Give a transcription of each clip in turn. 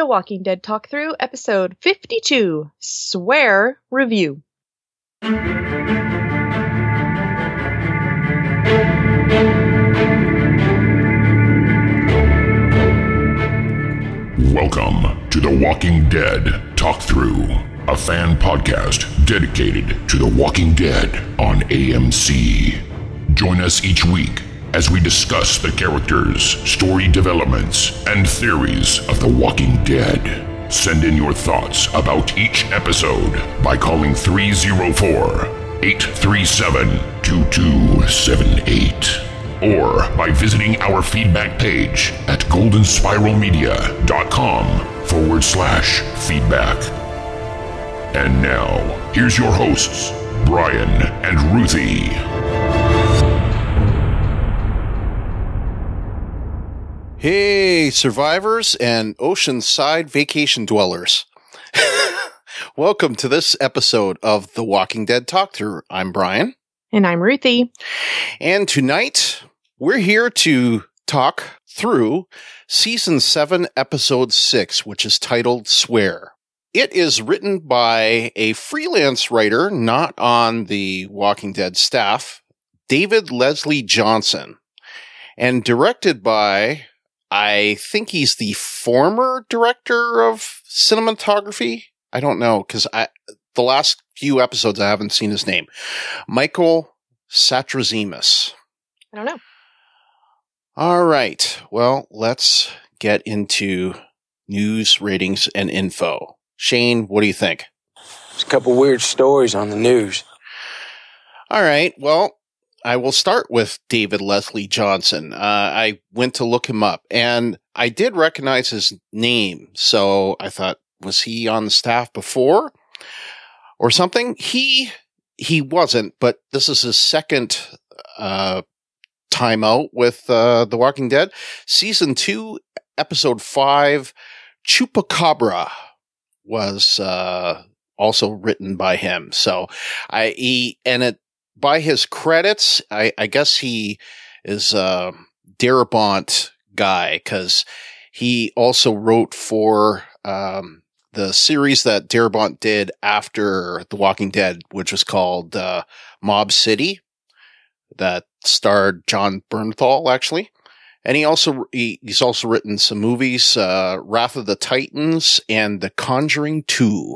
The Walking Dead Talk Through, episode 52, Swear Review. Welcome to The Walking Dead Talk Through, a fan podcast dedicated to The Walking Dead on AMC. Join us each week as we discuss the characters, story developments, and theories of The Walking Dead. Send in your thoughts about each episode by calling 304-837-2278 or by visiting our feedback page at goldenspiralmedia.com/feedback. And now, here's your hosts, Brian and Ruthie. Hey, survivors and oceanside vacation dwellers. Welcome to this episode of The Walking Dead Talk Through. I'm Brian. And I'm Ruthie. And tonight, we're here to talk through Season 7, Episode 6, which is titled Swear. It is written by a freelance writer not on the Walking Dead staff, David Leslie Johnson, and directed by, I think he's the former director of cinematography. I don't know, because the last few episodes I haven't seen his name. Michael Satrazemis. I don't know. All right. Well, let's get into news, ratings, and info. Shane, what do you think? There's a couple weird stories on the news. All right. Well, I will start with David Leslie Johnson. I went to look him up, and I did recognize his name. So I thought, was he on the staff before or something? He wasn't, but this is his second time out with The Walking Dead. Season 2, Episode 5, Chupacabra was also written by him. So by his credits, I guess he is a Darabont guy, because he also wrote for the series that Darabont did after The Walking Dead, which was called Mob City, that starred John Bernthal, actually. And he's also written some movies, Wrath of the Titans and The Conjuring 2.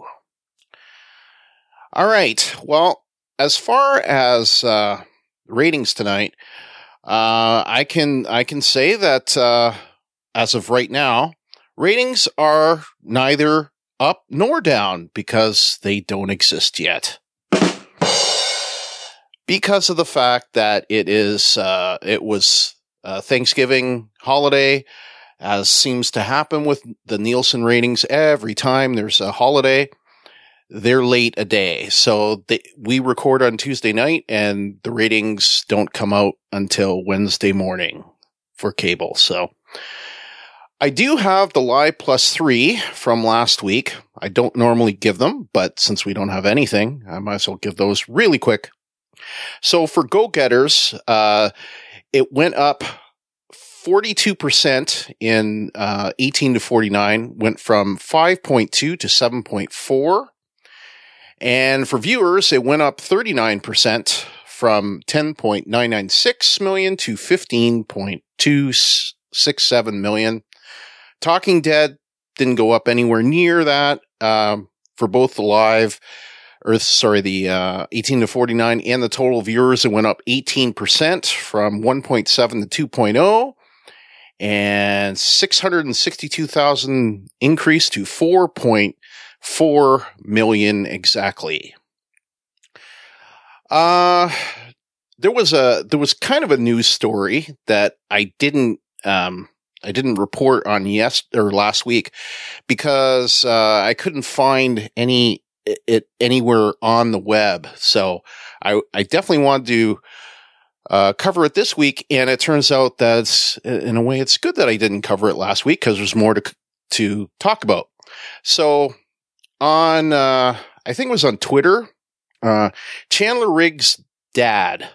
All right. Well, as far as ratings tonight, I can say that as of right now, ratings are neither up nor down because they don't exist yet. Because of the fact that it was Thanksgiving holiday, as seems to happen with the Nielsen ratings every time there's a holiday. They're late a day. So we record on Tuesday night and the ratings don't come out until Wednesday morning for cable. So I do have the Live Plus 3 from last week. I don't normally give them, but since we don't have anything, I might as well give those really quick. So for Go-Getters, it went up 42% in 18 to 49, went from 5.2 to 7.4. And for viewers, it went up 39% from 10.996 million to 15.267 million. Talking Dead didn't go up anywhere near that for both the 18 to 49 and the total viewers. It went up 18% from 1.7 to 2.0, and 662,000 increase to 4.4 million exactly. There was kind of a news story that I didn't report on last week because I couldn't find it anywhere on the web. So I definitely wanted to cover it this week, and it turns out that in a way it's good that I didn't cover it last week because there's more to talk about. So on I think it was on Twitter, Chandler Riggs' dad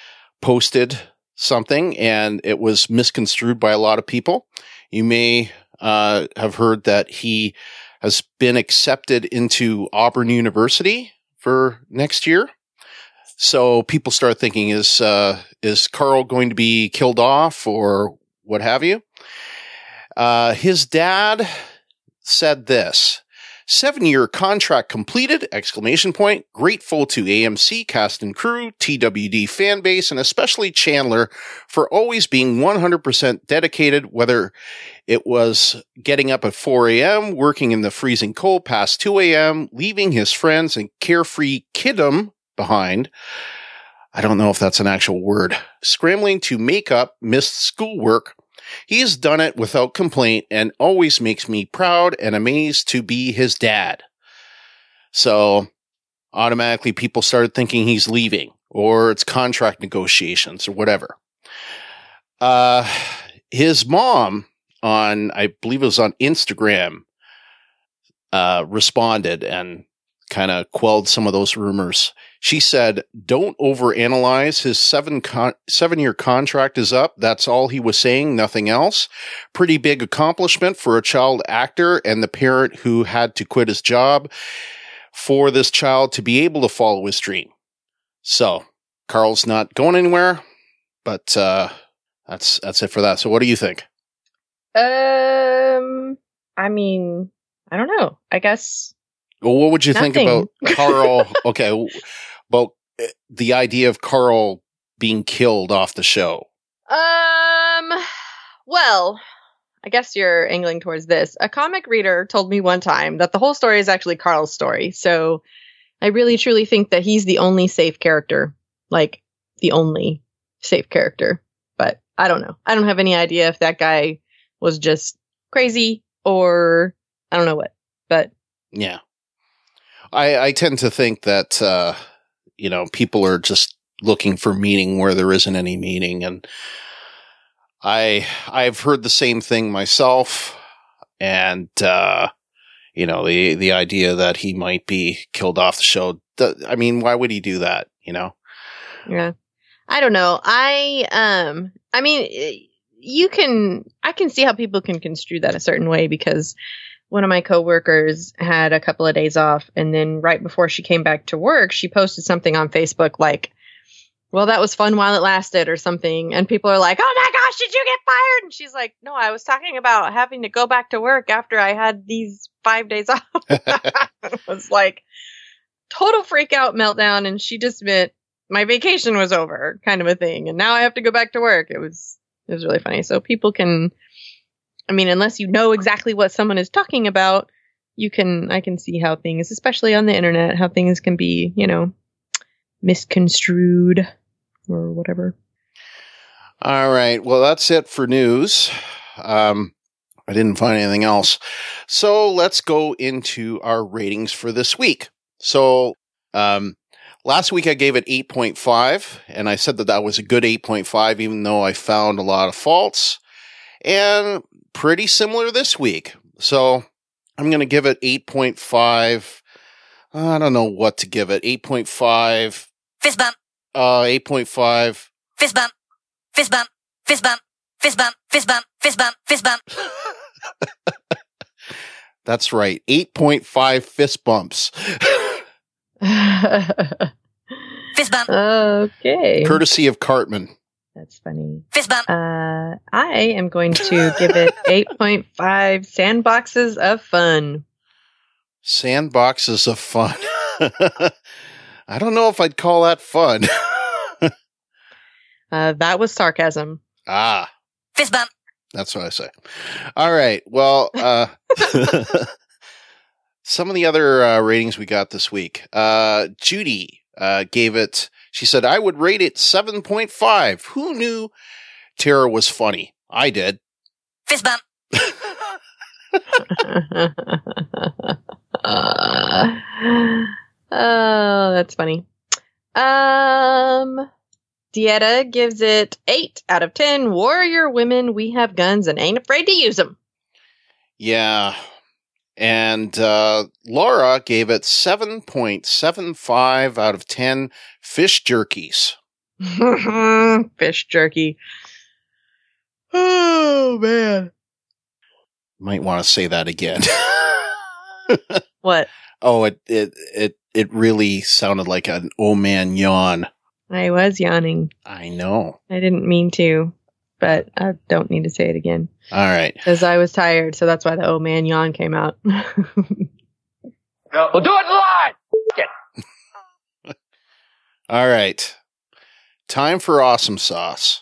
posted something, and it was misconstrued by a lot of people. You may have heard that he has been accepted into Auburn University for next year. So people start thinking, is Carl going to be killed off or what have you? His dad said this: 7-year contract completed, ! Grateful to AMC cast and crew, TWD fan base, and especially Chandler for always being 100% dedicated, whether it was getting up at 4 a.m., working in the freezing cold past 2 a.m., leaving his friends and carefree kiddom behind. I don't know if that's an actual word. Scrambling to make up missed schoolwork. He has done it without complaint and always makes me proud and amazed to be his dad. So automatically people started thinking he's leaving or it's contract negotiations or whatever. His mom I believe it was on Instagram, responded and kind of quelled some of those rumors. She said, "Don't overanalyze. His 7-year contract is up. That's all he was saying, nothing else. Pretty big accomplishment for a child actor and the parent who had to quit his job for this child to be able to follow his dream." So Carl's not going anywhere, but that's it for that. So what do you think? I mean, I don't know. I guess. Well, what would you think about Carl? Okay, about the idea of Carl being killed off the show. Well, I guess you're angling towards this. A comic reader told me one time that the whole story is actually Carl's story. So I really truly think that he's the only safe character, like the only safe character. But I don't know. I don't have any idea if that guy was just crazy or I don't know what, but yeah. I tend to think that, people are just looking for meaning where there isn't any meaning. And I've heard the same thing myself. And, the idea that he might be killed off the show. I mean, why would he do that? Yeah. I don't know. I can see how people can construe that a certain way because one of my coworkers had a couple of days off, and then right before she came back to work, she posted something on Facebook like, "Well, that was fun while it lasted," or something. And people are like, "Oh my gosh, did you get fired?" And she's like, "No, I was talking about having to go back to work after I had these 5 days off." It was like total freak out meltdown, and she just meant my vacation was over, kind of a thing, and now I have to go back to work. It was really funny. So people can, unless you know exactly what someone is talking about, I can see how things, especially on the internet, how things can be, misconstrued or whatever. All right. Well, that's it for news. I didn't find anything else. So let's go into our ratings for this week. So, last week I gave it 8.5, and I said that was a good 8.5, even though I found a lot of faults. And pretty similar this week. So I'm going to give it 8.5. I don't know what to give it. 8.5. Fist bump. 8.5. Fist bump. Fist bump. Fist bump. Fist bump. Fist bump. Fist bump. Fist bump. That's right. 8.5 fist bumps. Fist bump. Okay. Courtesy of Cartman. That's funny. Fist bump. I am going to give it 8.5 sandboxes of fun. Sandboxes of fun. I don't know if I'd call that fun. That was sarcasm. Ah. Fist bump. That's what I say. All right. Well, some of the other ratings we got this week. Judy gave it, she said, "I would rate it 7.5. Who knew Tara was funny? I did." Fist bump. Oh, that's funny. Dieta gives it 8 out of 10. Warrior women, we have guns and ain't afraid to use them. Yeah. And Laura gave it 7.75 out of 10 fish jerkies. Fish jerky. Oh, man. Might want to say that again. What? Oh, it really sounded like an oh man yawn. I was yawning. I know. I didn't mean to, but I don't need to say it again. All right. Because I was tired, so that's why the oh man yawn came out. We'll do it live! All right. Time for awesome sauce.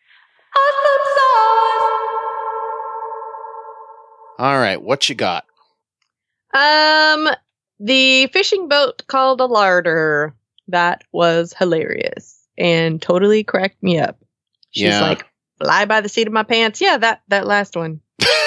All right. What you got? The fishing boat called a larder. That was hilarious and totally cracked me up. She's like, fly by the seat of my pants. Yeah, that last one.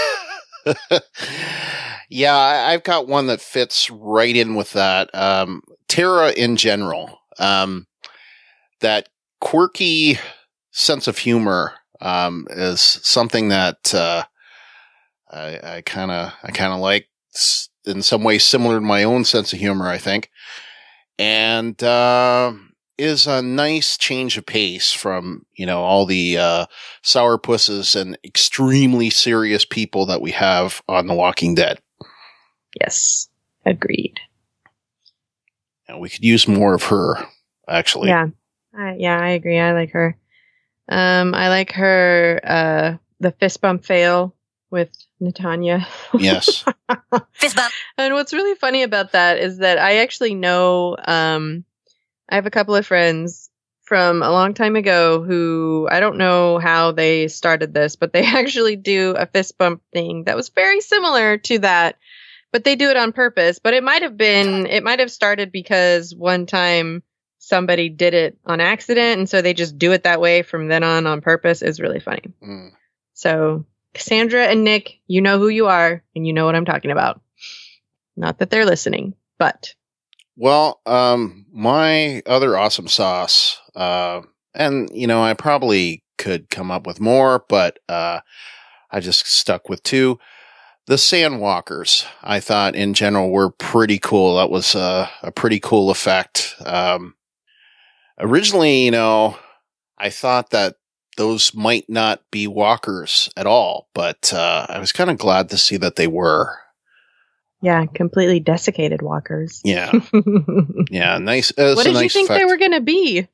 Yeah, I've got one that fits right in with that. Tara in general. That quirky sense of humor is something that I kind of like. It's in some ways similar to my own sense of humor, I think, and is a nice change of pace from all the sourpusses and extremely serious people that we have on The Walking Dead. Yes, agreed. And we could use more of her, actually. Yeah, I agree. I like her. I like her. The fist bump fail with Natanya. Yes. Fist bump. And what's really funny about that is that I actually know, I have a couple of friends from a long time ago who, I don't know how they started this, but they actually do a fist bump thing that was very similar to that, but they do it on purpose. But it might have started because one time somebody did it on accident, and so they just do it that way from then on purpose. Is really funny. Mm. So Cassandra and Nick, you know who you are, and you know what I'm talking about. Not that they're listening, but. Well, my other awesome sauce, and I probably could come up with more, but I just stuck with two. The Sandwalkers, I thought in general were pretty cool. That was a pretty cool effect. Originally, I thought that those might not be walkers at all, but I was kind of glad to see that they were. Yeah, completely desiccated walkers. Yeah. Yeah, nice. What did you think they were going to be?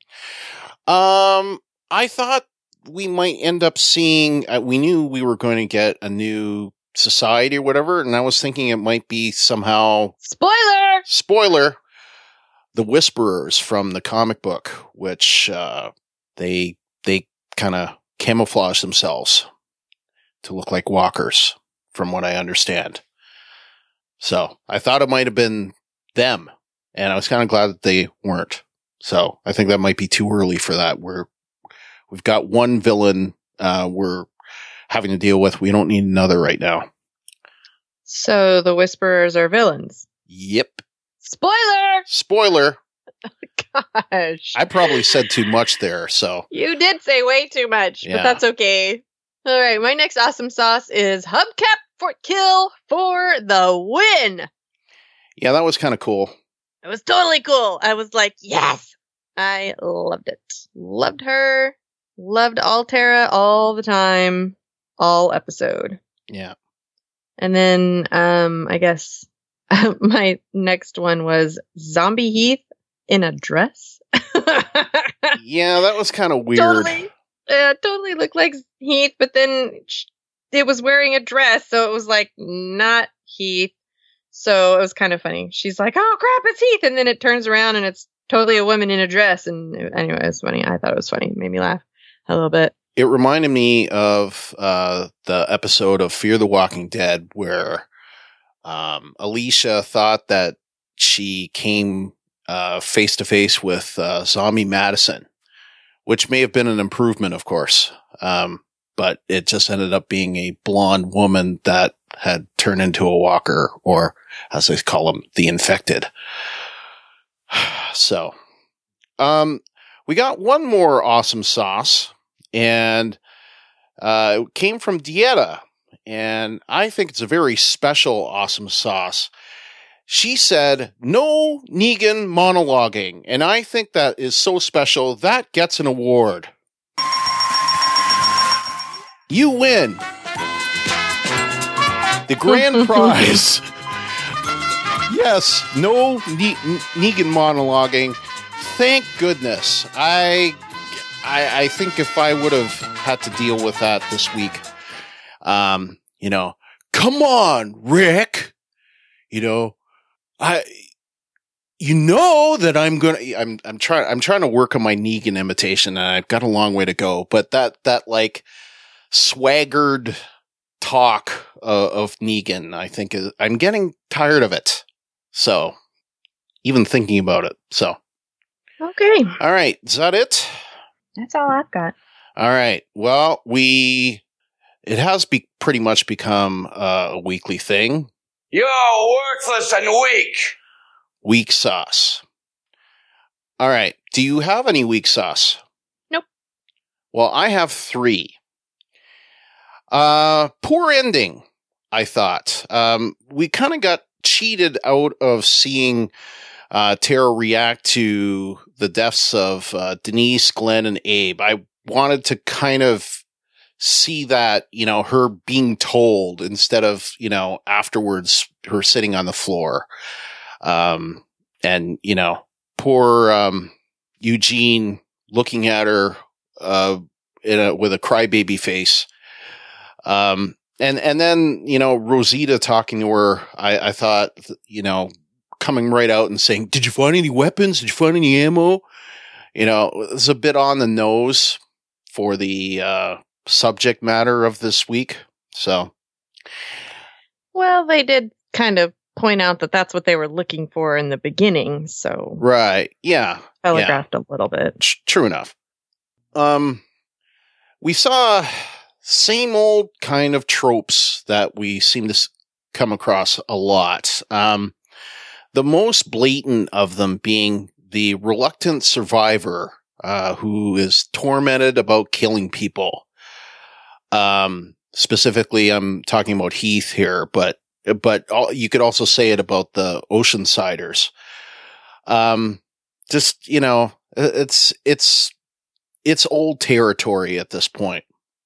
I thought we might end up seeing, we knew we were going to get a new society or whatever, and I was thinking it might be somehow... Spoiler! The Whisperers from the comic book, which they kind of camouflage themselves to look like walkers, from what I understand. So I thought it might have been them, and I was kind of glad that they weren't. So I think that might be too early for that. We've got one villain we're having to deal with. We don't need another right now. So the Whisperers are villains. Yep. Spoiler! Gosh. I probably said too much there, so. You did say way too much, Yeah. but that's okay. All right, my next awesome sauce is Hubcap Fort Kill for the win. Yeah, that was kind of cool. It was totally cool. I was like, yes! I loved it. Loved her. Loved Altera all the time. All episode. Yeah. And then, I guess my next one was Zombie Heath in a dress. Yeah, that was kind of weird. Totally looked like Heath, but then it was wearing a dress, so it was like not Heath. So it was kind of funny. She's like, "Oh crap, it's Heath," and then it turns around and it's totally a woman in a dress. And anyway, it was funny. I thought it was funny. It made me laugh a little bit. It reminded me of the episode of Fear the Walking Dead where Alicia thought that she came face to face with Zombie Madison, which may have been an improvement, of course. But it just ended up being a blonde woman that had turned into a walker, or as they call them, the infected. So, we got one more awesome sauce, and it came from Dieta, and I think it's a very special awesome sauce. She said, "No Negan monologuing," and I think that is so special, that gets an award. You win. The grand prize. Yes, no Negan monologuing. Thank goodness. I think if I would have had to deal with that this week, come on, Rick. That I'm trying to work on my Negan imitation, and I've got a long way to go. But that like swaggered talk of Negan, I think I'm getting tired of it. So even thinking about it. So okay, all right, is that it? That's all I've got. All right. Well, it has pretty much become a weekly thing. You're worthless and weak. Weak sauce. All right. Do you have any weak sauce? Nope. Well, I have 3. Poor ending, I thought. We kind of got cheated out of seeing Tara react to the deaths of Denise, Glenn, and Abe. I wanted to kind of see that, her being told instead of, afterwards her sitting on the floor. Poor Eugene looking at her with a crybaby face. And then, Rosita talking to her, I thought, coming right out and saying, did you find any weapons? Did you find any ammo? It's a bit on the nose for the subject matter of this week. So, well, they did kind of point out that that's what they were looking for in the beginning. So, right. Yeah. Telegraphed a little bit. True enough. We saw same old kind of tropes that we seem to come across a lot. The most blatant of them being the reluctant survivor, who is tormented about killing people. Specifically, I'm talking about Heath here, but you could also say it about the Oceansiders. It's old territory at this point.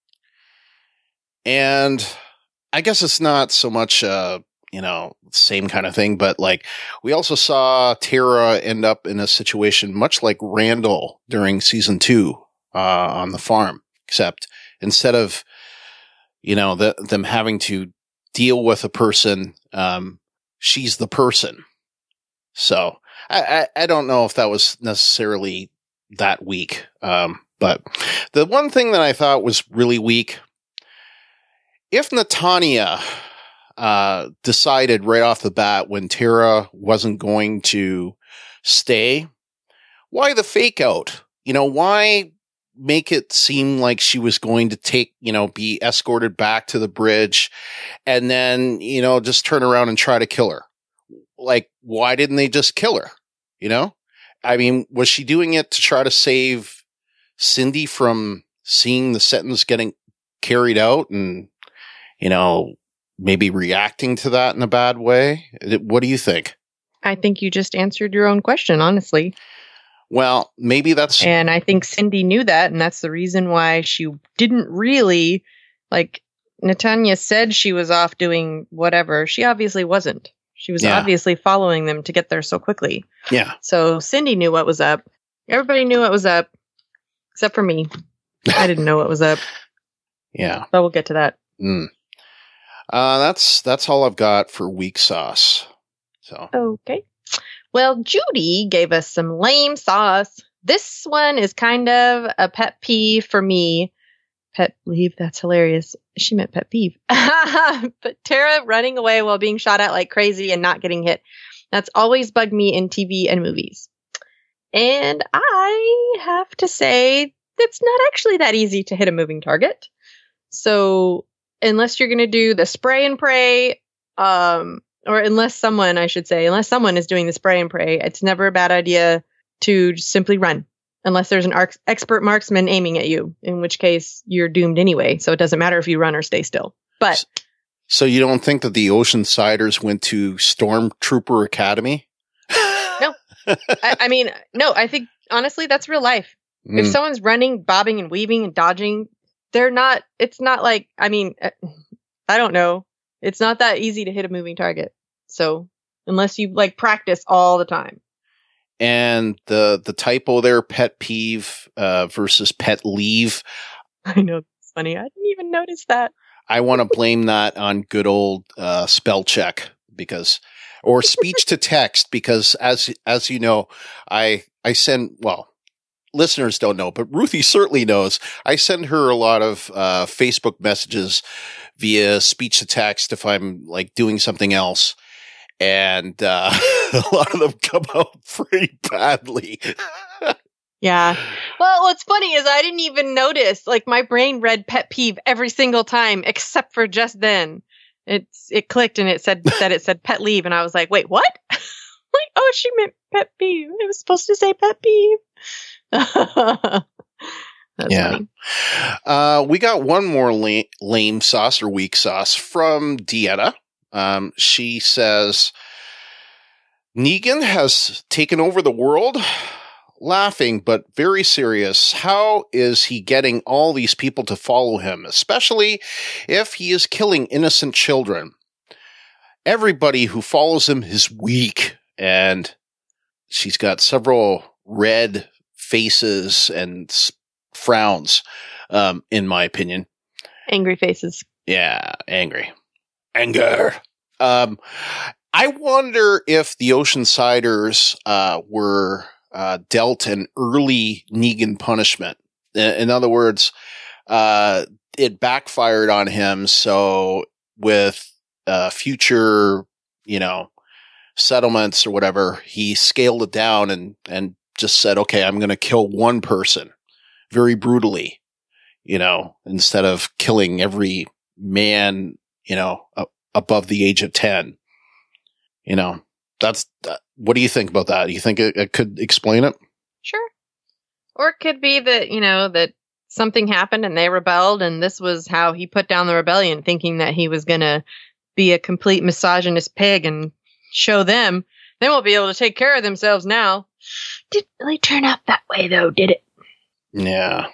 And I guess it's not so much, same kind of thing, but like we also saw Tara end up in a situation much like Randall during season 2, on the farm, except instead of, them having to deal with a person, she's the person. So I don't know if that was necessarily that weak. But the one thing that I thought was really weak, if Natalya decided right off the bat when Tara wasn't going to stay, why the fake out? Why make it seem like she was going to be escorted back to the bridge and then, just turn around and try to kill her? Like, why didn't they just kill her? I mean, was she doing it to try to save Cindy from seeing the sentence getting carried out and, maybe reacting to that in a bad way? What do you think? I think you just answered your own question, honestly. Well, maybe that's... And I think Cindy knew that, and that's the reason why she didn't really, Natalya said she was off doing whatever. She obviously wasn't. She was obviously following them to get there so quickly. Yeah. So Cindy knew what was up. Everybody knew what was up, except for me. I didn't know what was up. Yeah. But we'll get to that. That's all I've got for weak sauce. So okay. Well, Judy gave us some lame sauce. This one is kind of a pet peeve for me. Pet peeve? That's hilarious. She meant pet peeve. But Tara running away while being shot at like crazy and not getting hit. That's always bugged me in TV and movies. And I have to say, it's not actually that easy to hit a moving target. So unless you're going to do the spray and pray, or unless someone is doing the spray and pray, it's never a bad idea to simply run. Unless there's an expert marksman aiming at you, in which case you're doomed anyway. So it doesn't matter if you run or stay still. But so you don't think that the Oceansiders went to Stormtrooper Academy? No. No, I think honestly, that's real life. If someone's running, bobbing and weaving and dodging, it's not like, I don't know. It's not that easy to hit a moving target. So unless you like practice all the time. And the typo there, pet peeve versus pet leave. I know, it's funny. I didn't even notice that. I want to blame that on good old spell check or speech to text, because as you know, I send, well, listeners don't know, but Ruthie certainly knows. I send her a lot of Facebook messages via speech to text if I'm like doing something else. And a lot of them come out pretty badly. Yeah. Well, what's funny is I didn't even notice. Like my brain read pet peeve every single time except for just then. It clicked and it said pet leave, and I was like, wait, what? Like, oh, she meant pet peeve. It was supposed to say pet peeve. That's funny. We got one more lame sauce or weak sauce from Deanna. She says, Negan has taken over the world. Laughing, but very serious. How is he getting all these people to follow him, especially if he is killing innocent children? Everybody who follows him is weak. And she's got several red faces and frowns, in my opinion. Angry faces. Yeah, angry. Anger. I wonder if the Oceansiders were dealt an early Negan punishment. In other words, it backfired on him. So with future, settlements or whatever, he scaled it down and just said, okay, I'm going to kill one person very brutally, instead of killing every man, above the age of 10. What do you think about that? Do you think it could explain it? Sure. Or it could be that, that something happened and they rebelled, and this was how he put down the rebellion, thinking that he was going to be a complete misogynist pig and show them they won't be able to take care of themselves now. Didn't really turn out that way, though, did it? Yeah.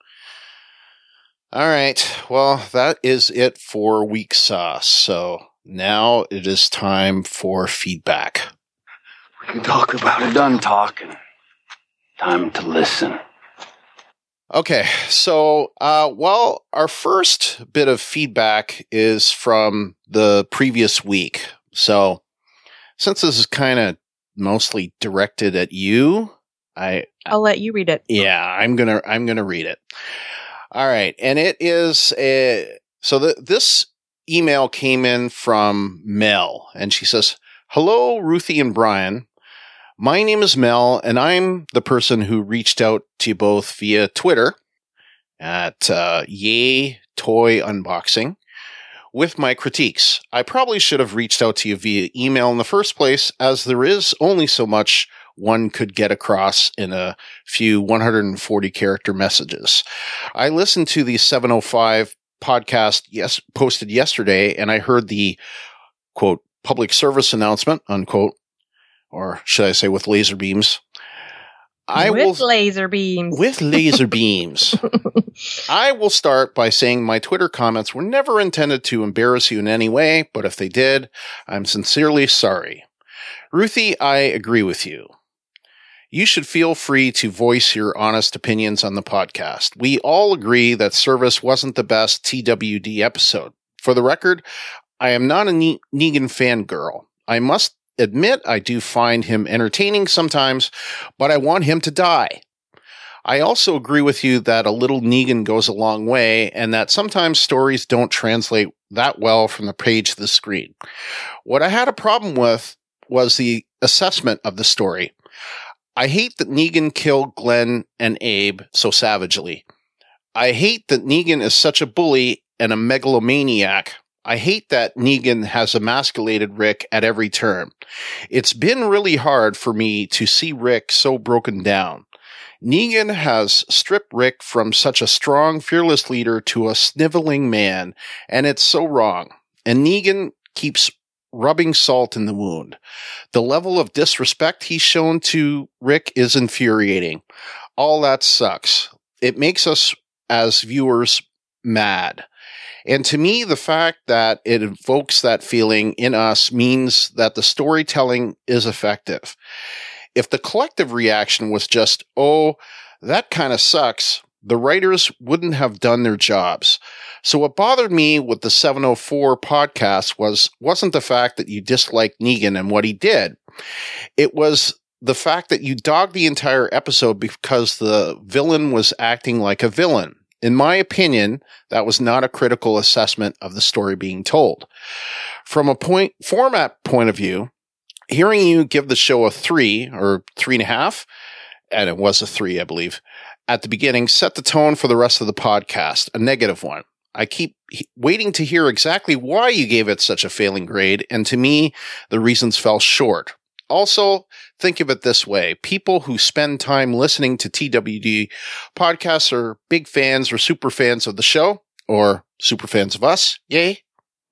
All right. Well, that is it for Weak Sauce. So now it is time for feedback. We can talk about it. Done talking. Time to listen. Okay, so, our first bit of feedback is from the previous week. So, since this is kind of mostly directed at you, I'll let you read it. Yeah, I'm gonna read it. All right, and it is this email came in from Mel, and she says, "Hello, Ruthie and Brian. My name is Mel, and I'm the person who reached out to you both via Twitter at Yay Toy Unboxing with my critiques. I probably should have reached out to you via email in the first place, as there is only so much one could get across in a few 140-character messages. I listened to the 705 podcast posted yesterday, and I heard the, quote, public service announcement, unquote, or should I say with laser beams? With laser beams. With laser beams. I will start by saying my Twitter comments were never intended to embarrass you in any way, but if they did, I'm sincerely sorry. Ruthie, I agree with you. You should feel free to voice your honest opinions on the podcast. We all agree that Service wasn't the best TWD episode. For the record, I am not a Negan fangirl. I must admit I do find him entertaining sometimes, but I want him to die. I also agree with you that a little Negan goes a long way, and that sometimes stories don't translate that well from the page to the screen. What I had a problem with was the assessment of the story. I hate that Negan killed Glenn and Abe so savagely. I hate that Negan is such a bully and a megalomaniac. I hate that Negan has emasculated Rick at every turn. It's been really hard for me to see Rick so broken down. Negan has stripped Rick from such a strong, fearless leader to a sniveling man, and it's so wrong. And Negan keeps rubbing salt in the wound. The level of disrespect he's shown to Rick is infuriating. All that sucks. It makes us, as viewers, mad. And to me, the fact that it evokes that feeling in us means that the storytelling is effective. If the collective reaction was just, oh, that kind of sucks, the writers wouldn't have done their jobs. So what bothered me with the 704 podcast wasn't the fact that you disliked Negan and what he did. It was the fact that you dogged the entire episode because the villain was acting like a villain. In my opinion, that was not a critical assessment of the story being told. From a format point of view, hearing you give the show a 3 or 3.5, and it was a 3, I believe, at the beginning, set the tone for the rest of the podcast, a negative one. I keep waiting to hear exactly why you gave it such a failing grade, and to me, the reasons fell short. Also, think of it this way. People who spend time listening to TWD podcasts are big fans or super fans of the show, or super fans of us. Yay.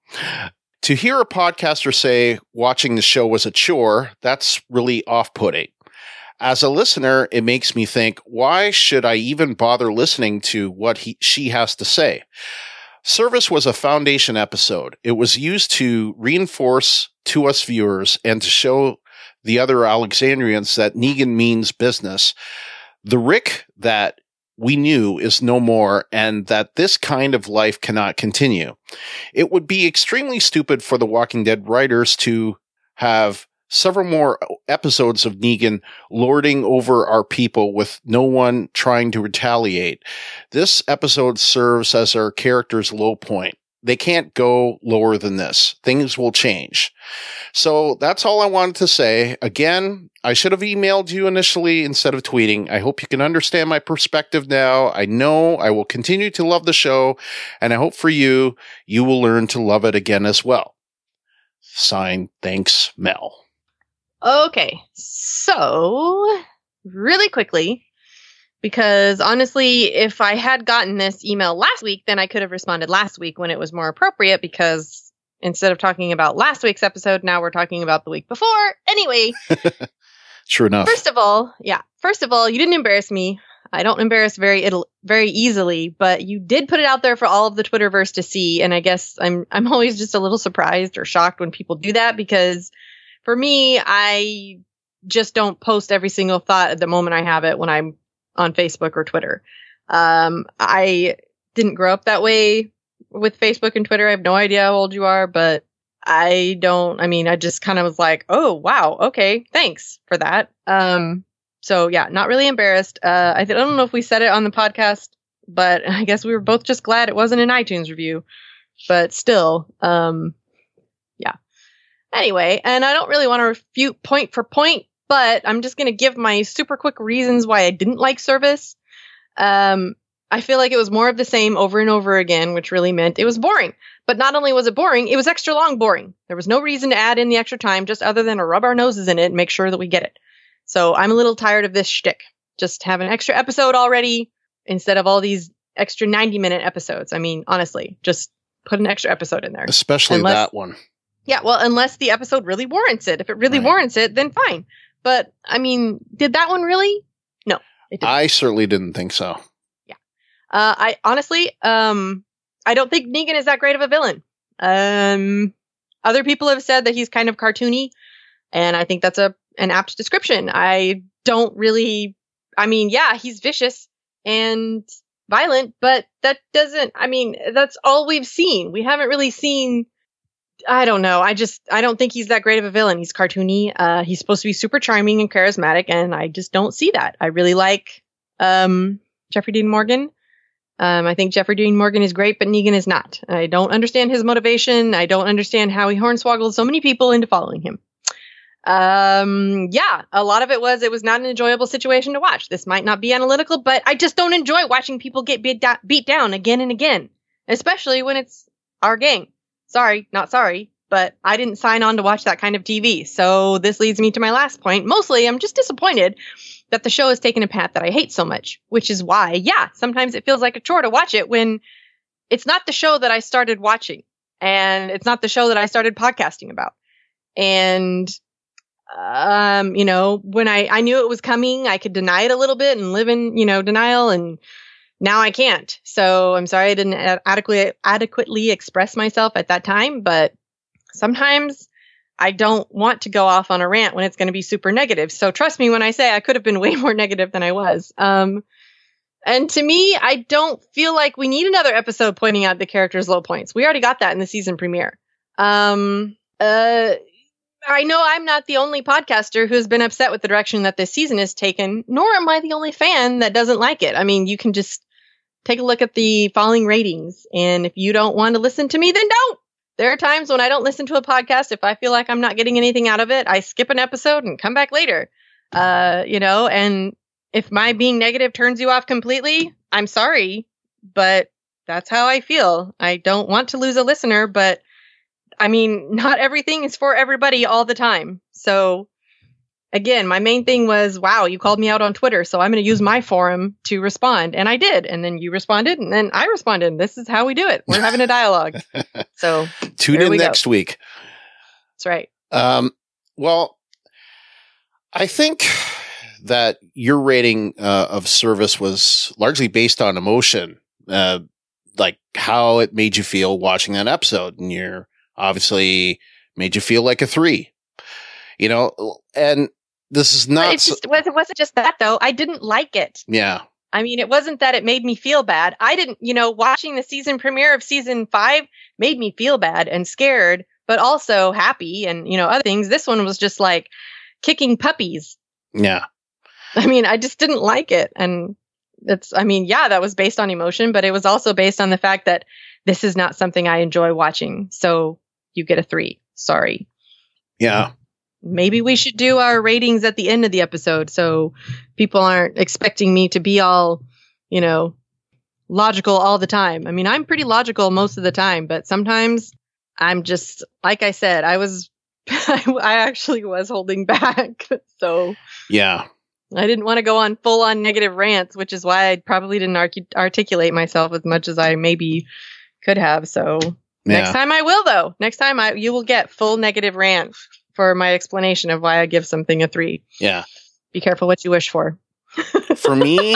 To hear a podcaster say watching the show was a chore, that's really off-putting. As a listener, it makes me think, why should I even bother listening to what she has to say? Service was a foundation episode. It was used to reinforce to us viewers and to show the other Alexandrians that Negan means business. The Rick that we knew is no more, and that this kind of life cannot continue. It would be extremely stupid for the Walking Dead writers to have several more episodes of Negan lording over our people with no one trying to retaliate. This episode serves as our character's low point. They can't go lower than this. Things will change. So that's all I wanted to say. Again, I should have emailed you initially instead of tweeting. I hope you can understand my perspective now. I know I will continue to love the show, and I hope for you, you will learn to love it again as well. Signed, thanks, Mel. Okay, so really quickly, because honestly, if I had gotten this email last week, then I could have responded last week when it was more appropriate, because instead of talking about last week's episode, now we're talking about the week before. Anyway. True enough. First of all, you didn't embarrass me. I don't embarrass very easily, but you did put it out there for all of the Twitterverse to see, and I guess I'm always just a little surprised or shocked when people do that, because for me, I just don't post every single thought at the moment I have it when I'm on Facebook or Twitter. I didn't grow up that way with Facebook and Twitter. I have no idea how old you are, but I just kind of was like, oh, wow. Okay. Thanks for that. So yeah, not really embarrassed. I don't know if we said it on the podcast, but I guess we were both just glad it wasn't an iTunes review, but still, yeah. Anyway, and I don't really want to refute point for point, but I'm just going to give my super quick reasons why I didn't like Service. I feel like it was more of the same over and over again, which really meant it was boring. But not only was it boring, it was extra long boring. There was no reason to add in the extra time, just other than to rub our noses in it and make sure that we get it. So I'm a little tired of this shtick. Just have an extra episode already instead of all these extra 90-minute episodes. I mean, honestly, just put an extra episode in there. Especially that one. Yeah, well, unless the episode really warrants it. If it really warrants it, then fine. But, I mean, did that one really? No, it didn't. I certainly didn't think so. Yeah. I honestly, I don't think Negan is that great of a villain. Other people have said that he's kind of cartoony, and I think that's an apt description. I don't really, he's vicious and violent, but that doesn't, that's all we've seen. We haven't really seen, I don't know. I don't think he's that great of a villain. He's cartoony. He's supposed to be super charming and charismatic, and I just don't see that. I really like Jeffrey Dean Morgan. I think Jeffrey Dean Morgan is great, but Negan is not. I don't understand his motivation. I don't understand how he hornswoggled so many people into following him. A lot of it was not an enjoyable situation to watch. This might not be analytical, but I just don't enjoy watching people get beat down again and again, especially when it's our gang. Sorry, not sorry, but I didn't sign on to watch that kind of TV. So this leads me to my last point. Mostly, I'm just disappointed that the show has taken a path that I hate so much, which is why, sometimes it feels like a chore to watch it when it's not the show that I started watching, and it's not the show that I started podcasting about. And, when I knew it was coming, I could deny it a little bit and live in, denial and now I can't. So I'm sorry I didn't adequately express myself at that time, but sometimes I don't want to go off on a rant when it's going to be super negative. So trust me when I say I could have been way more negative than I was. And to me, I don't feel like we need another episode pointing out the characters' low points. We already got that in the season premiere. I know I'm not the only podcaster who's been upset with the direction that this season has taken, nor am I the only fan that doesn't like it. I mean, you can just take a look at the falling ratings. And if you don't want to listen to me, then don't. There are times when I don't listen to a podcast. If I feel like I'm not getting anything out of it, I skip an episode and come back later. And if my being negative turns you off completely, I'm sorry, but that's how I feel. I don't want to lose a listener, but I mean, not everything is for everybody all the time. So again, my main thing was, wow, you called me out on Twitter, so I'm going to use my forum to respond. And I did. And then you responded, and then I responded. This is how we do it. We're having a dialogue. So tune in next week. That's right. Well, I think that your rating of Service was largely based on emotion, like how it made you feel watching that episode. And you're obviously made you feel like a 3, and this is not. It wasn't just that though. I didn't like it. Yeah. I mean, it wasn't that it made me feel bad. I didn't, watching the season premiere of season 5 made me feel bad and scared, but also happy and, other things. This one was just like kicking puppies. Yeah. I mean, I just didn't like it. And that was based on emotion, but it was also based on the fact that this is not something I enjoy watching. So you get a 3. Sorry. Yeah. Maybe we should do our ratings at the end of the episode so people aren't expecting me to be all, logical all the time. I mean, I'm pretty logical most of the time, but sometimes I'm just, like I said, I actually was holding back. So yeah, I didn't want to go on full on negative rants, which is why I probably didn't articulate myself as much as I maybe could have. So next time I will, though. Next time you will get full negative rant for my explanation of why I give something a 3. Yeah. Be careful what you wish for. For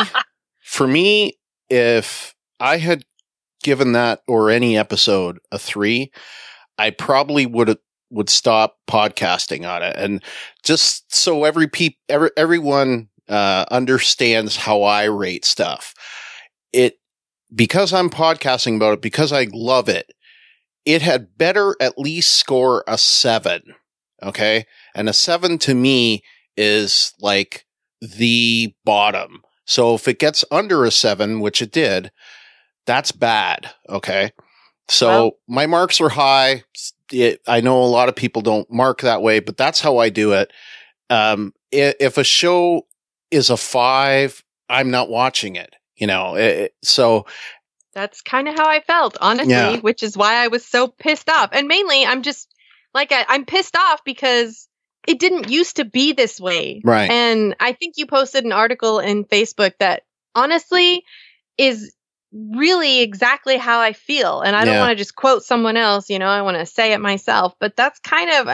me, if I had given that or any episode a 3, I probably would stop podcasting on it. And just so everyone understands how I rate stuff, because I'm podcasting about it, because I love it, it had better at least score a 7. Okay. And a 7 to me is like the bottom. So if it gets under a 7, which it did, that's bad. Okay. So my marks are high. I know a lot of people don't mark that way, but that's how I do it. If a show is a 5, I'm not watching it, so that's kind of how I felt, honestly, which is why I was so pissed off. And mainly I'm just I'm pissed off because it didn't used to be this way. Right. And I think you posted an article in Facebook that honestly is really exactly how I feel. And I don't want to just quote someone else, I want to say it myself, but that's kind of,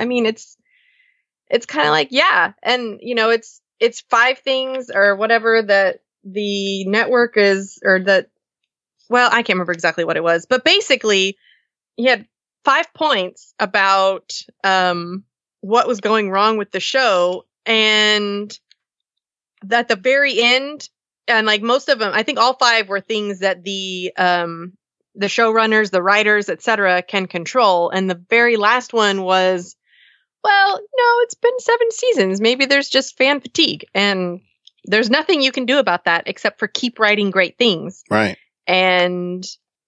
it's kind of like, yeah. And, it's 5 things or whatever that the network is, or that, well, I can't remember exactly what it was, but basically he had 5 points about, what was going wrong with the show. And at the very end, and most of them, I think all 5 were things that the showrunners, the writers, etc., can control. And the very last one was, well, no, it's been 7 seasons. Maybe there's just fan fatigue, and there's nothing you can do about that except for keep writing great things. Right. And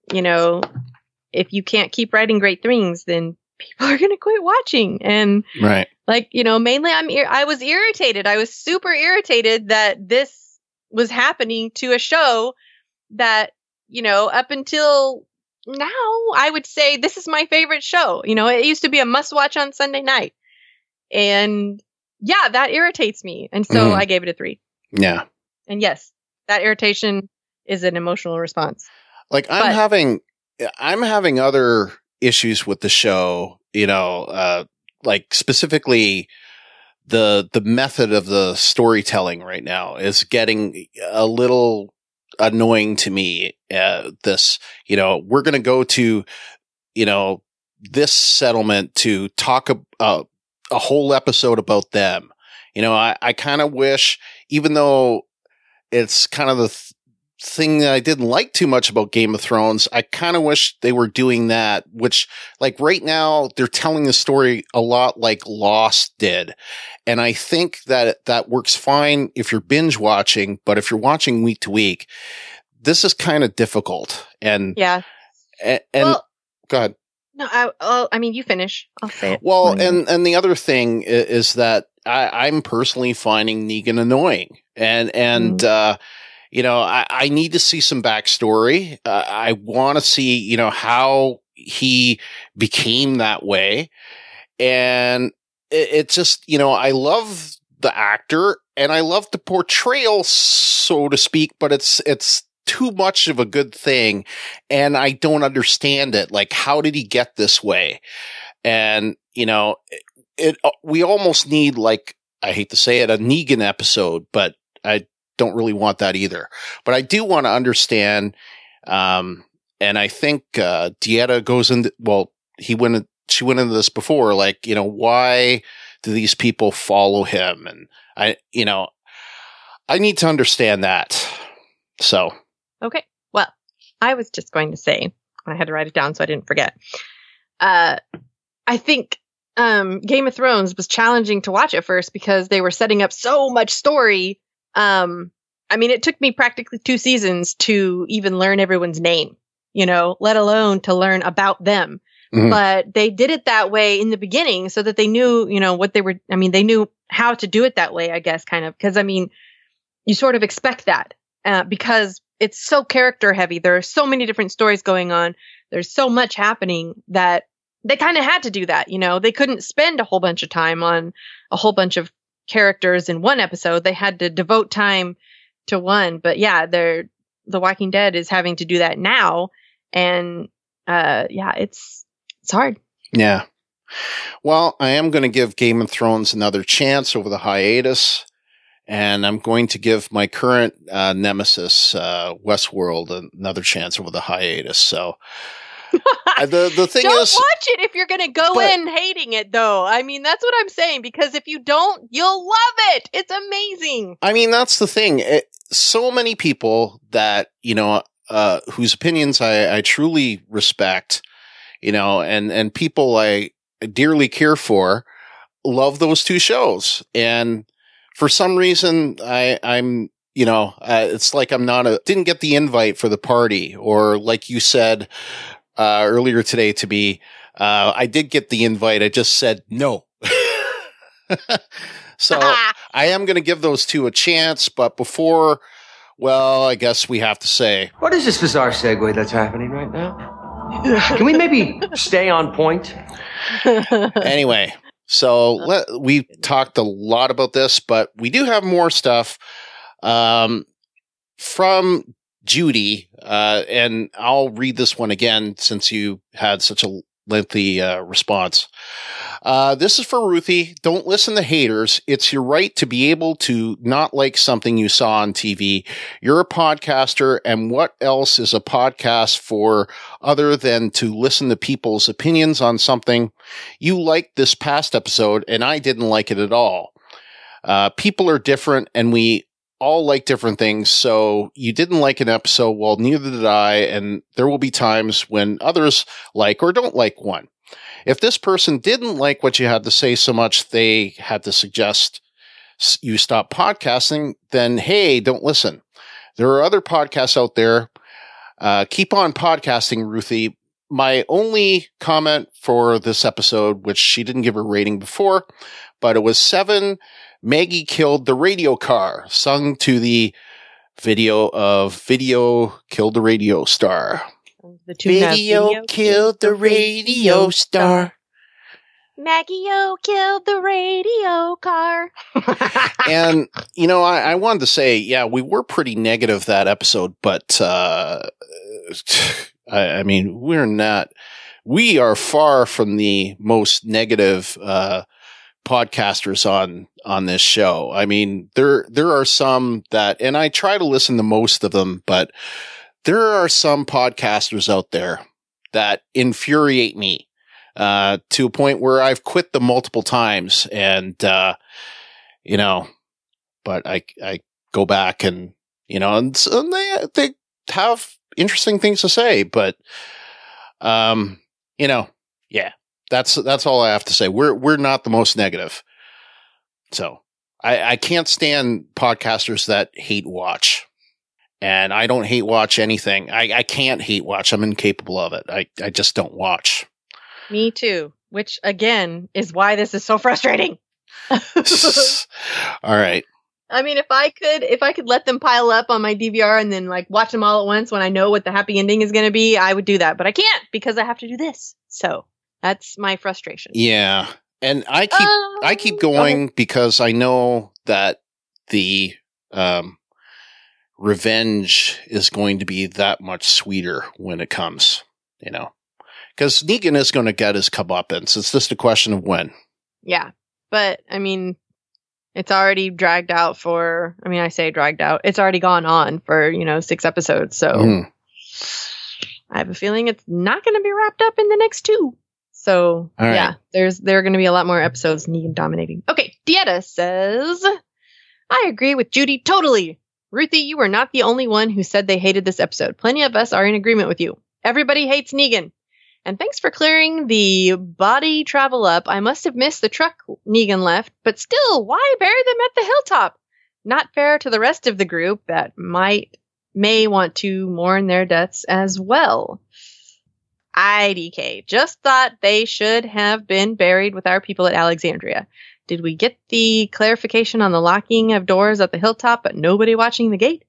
if you can't keep writing great things, then people are going to quit watching. And right. Mainly I was irritated. I was super irritated that this was happening to a show that, up until now, I would say this is my favorite show. It used to be a must watch on Sunday night. And yeah, that irritates me. And so I gave it a 3. Yeah. And yes, that irritation is an emotional response. I'm having other issues with the show, specifically the method of the storytelling right now is getting a little annoying to me. This, we're going to go to, this settlement to talk a whole episode about them. I kind of wish, even though it's kind of the thing that I didn't like too much about Game of Thrones, I kind of wish they were doing that, which, like, right now they're telling the story a lot like Lost did. And I think that works fine if you're binge watching, but if you're watching week to week, this is kind of difficult. And yeah. And well, go ahead. No, I mean, you finish. I'll say it. Well, and the other thing is that I'm personally finding Negan annoying, and I need to see some backstory. I want to see, how he became that way. And it just, I love the actor and I love the portrayal, so to speak, but it's too much of a good thing. And I don't understand it. Like, how did he get this way? And, we almost need, like, I hate to say it, a Negan episode, but I don't really want that either. But I do want to understand, and I think Dieta goes into, she went into this before, like, why do these people follow him? And I need to understand that. So. Okay. Well, I was just going to say, I had to write it down so I didn't forget. I think Game of Thrones was challenging to watch at first because they were setting up so much story. I mean, it took me practically 2 seasons to even learn everyone's name, let alone to learn about them. Mm-hmm. But they did it that way in the beginning so that they knew, what they were. I mean, they knew how to do it that way, I guess, kind of. Because, I mean, you sort of expect that because it's so character heavy. There are so many different stories going on. There's so much happening that they kind of had to do that. They couldn't spend a whole bunch of time on a whole bunch of characters in one episode. They had to devote time to one. But yeah, The Walking Dead is having to do that now. And it's hard. Yeah. Well, I am going to give Game of Thrones another chance over the hiatus. And I'm going to give my current nemesis, Westworld, another chance over the hiatus. So the thing don't is, watch it if you're going to go in hating it, though. I mean, that's what I'm saying, because if you don't, you'll love it. It's amazing. I mean, that's the thing. So many people that, whose opinions I truly respect, and people I dearly care for, love those 2 shows. And for some reason, I'm it's like I'm didn't get the invite for the party, or like you said earlier today to me, I did get the invite. I just said no. So I am going to give those 2 a chance, but before, I guess we have to say, what is this bizarre segue that's happening right now? Can we maybe stay on point? Anyway. So we talked a lot about this, but we do have more stuff from Judy, and I'll read this one again since you had such a lengthy response. This is for Ruthie. Don't listen to haters. It's your right to be able to not like something you saw on TV. You're a podcaster, and what else is a podcast for other than to listen to people's opinions on something? You liked this past episode, and I didn't like it at all. People are different, and we all like different things, so you didn't like an episode, well, neither did I, and there will be times when others like or don't like one. If this person didn't like what you had to say so much they had to suggest you stop podcasting, then hey, don't listen. There are other podcasts out there. Keep on podcasting, Ruthie. My only comment for this episode, which she didn't give a rating before, but it was 7. Maggie killed the radio car, sung to the video of Video Killed the Radio Star. Video killed the radio star. Maggie-O killed the radio car. And, I wanted to say, yeah, we were pretty negative that episode, but, I mean, we are far from the most negative, podcasters on this show. I mean, there are some that, and I try to listen to most of them, but there are some podcasters out there that infuriate me, to a point where I've quit them multiple times. And, you know, but I go back and, you know, and they have interesting things to say, but, you know, yeah, that's all I have to say. We're not the most negative. So I can't stand podcasters that hate watch, and I don't hate watch anything. I can't hate watch. I'm incapable of it. I just don't watch. Me too, which again is why this is so frustrating. All right. I mean, if I could let them pile up on my DVR and then like watch them all at once when I know what the happy ending is going to be, I would do that. But I can't because I have to do this. So that's my frustration. Yeah. And I keep going because I know that the revenge is going to be that much sweeter when it comes, you know, because Negan is going to get his comeuppance. It's just a question of when. Yeah. But I mean, it's already dragged out for, I mean, I say dragged out. It's already gone on for, 6 episodes. So I have a feeling it's not going to be wrapped up in the next 2. So right. Yeah, there are going to be a lot more episodes Negan dominating. Okay. Dieta says, I agree with Judy totally. Ruthie, you were not the only one who said they hated this episode. Plenty of us are in agreement with you. Everybody hates Negan. And thanks for clearing the body travel up. I must have missed the truck Negan left, but still, why bury them at the hilltop? Not fair to the rest of the group that may want to mourn their deaths as well. IDK just thought they should have been buried with our people at Alexandria. Did we get the clarification on the locking of doors at the hilltop, but nobody watching the gate?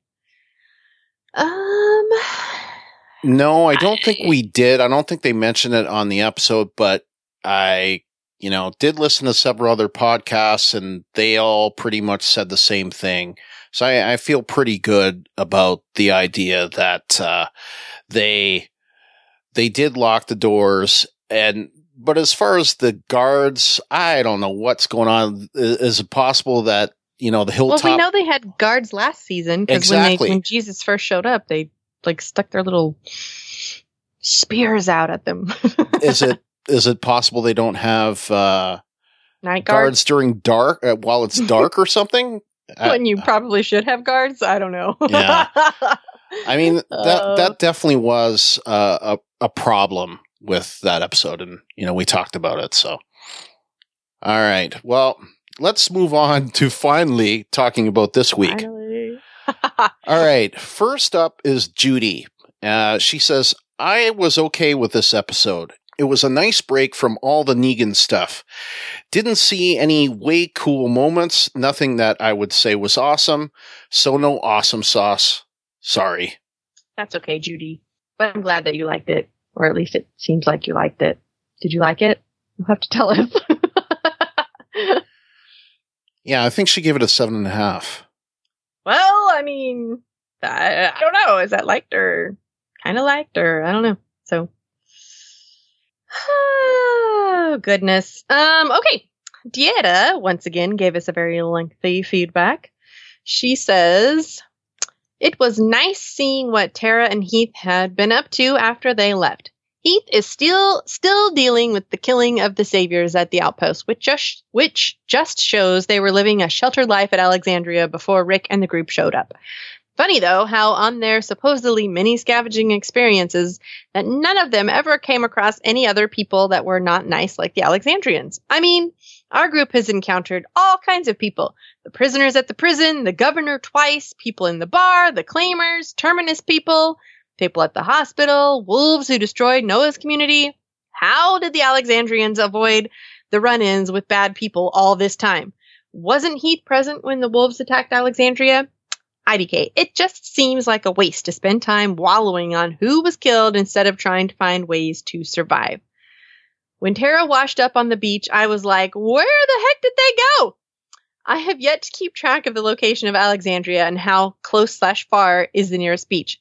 No, I don't think we did. I don't think they mentioned it on the episode, but I, did listen to several other podcasts and they all pretty much said the same thing. So I feel pretty good about the idea that, they did lock the doors. But as far as the guards, I don't know what's going on. Is it possible that, the hilltop? Well, we know they had guards last season because exactly. when Jesus first showed up, they stuck their little spears out at them. Is it possible they don't have night guards during dark while it's dark or something? When you probably should have guards, I don't know. Yeah, I mean that definitely was a problem with that episode, and we talked about it. So, all right, well, let's move on to finally talking about this week. Finally. All right. First up is Judy. She says, I was okay with this episode. It was a nice break from all the Negan stuff. Didn't see any way cool moments. Nothing that I would say was awesome. So no awesome sauce. Sorry. That's okay, Judy. But I'm glad that you liked it. Or at least it seems like you liked it. Did you like it? You'll have to tell us. Yeah, I think she gave it a 7.5. Well, I mean, I don't know. Is that liked or kind of liked or I don't know. So, oh, goodness. Okay. Dieta once again gave us a very lengthy feedback. She says, it was nice seeing what Tara and Heath had been up to after they left. Heath is still dealing with the killing of the saviors at the outpost, which just shows they were living a sheltered life at Alexandria before Rick and the group showed up. Funny, though, how on their supposedly many scavenging experiences, that none of them ever came across any other people that were not nice like the Alexandrians. I mean, our group has encountered all kinds of people. The prisoners at the prison, the governor twice, people in the bar, the claimers, Terminus people at the hospital, wolves who destroyed Noah's community. How did the Alexandrians avoid the run-ins with bad people all this time? Wasn't Heath present when the wolves attacked Alexandria? IDK, it just seems like a waste to spend time wallowing on who was killed instead of trying to find ways to survive. When Tara washed up on the beach, I was like, where the heck did they go? I have yet to keep track of the location of Alexandria and how close/far is the nearest beach.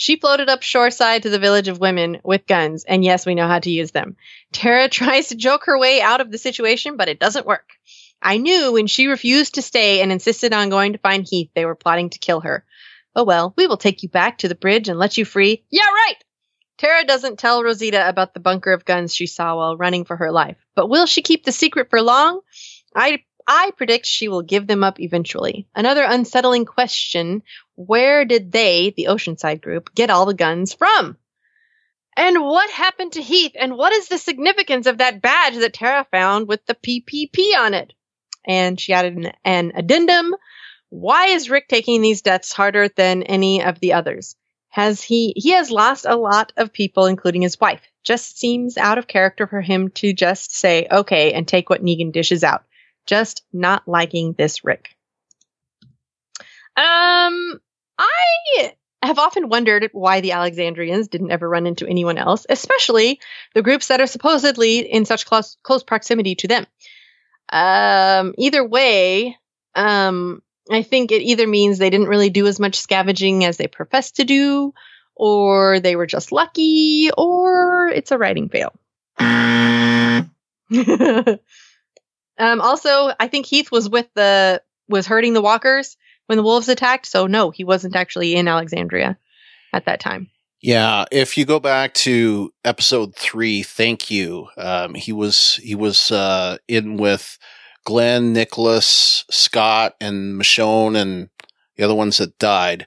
She floated up shoreside to the village of women with guns, and yes, we know how to use them. Tara tries to joke her way out of the situation, but it doesn't work. I knew when she refused to stay and insisted on going to find Heath, they were plotting to kill her. Oh well, we will take you back to the bridge and let you free. Yeah, right! Tara doesn't tell Rosita about the bunker of guns she saw while running for her life. But will she keep the secret for long? I predict she will give them up eventually. Another unsettling question, where did they, the Oceanside group, get all the guns from? And what happened to Heath? And what is the significance of that badge that Tara found with the PPP on it? And she added an addendum. Why is Rick taking these deaths harder than any of the others? He has lost a lot of people, including his wife. Just seems out of character for him to just say, okay, and take what Negan dishes out. Just not liking this Rick. I have often wondered why the Alexandrians didn't ever run into anyone else, especially the groups that are supposedly in such close proximity to them. Either way, I think it either means they didn't really do as much scavenging as they professed to do, or they were just lucky, or it's a writing fail. Also, I think Heath was hurting the walkers when the wolves attacked, so no, he wasn't actually in Alexandria at that time. Yeah, if you go back to episode 3, thank you. He was in with Glenn, Nicholas, Scott, and Michonne, and the other ones that died.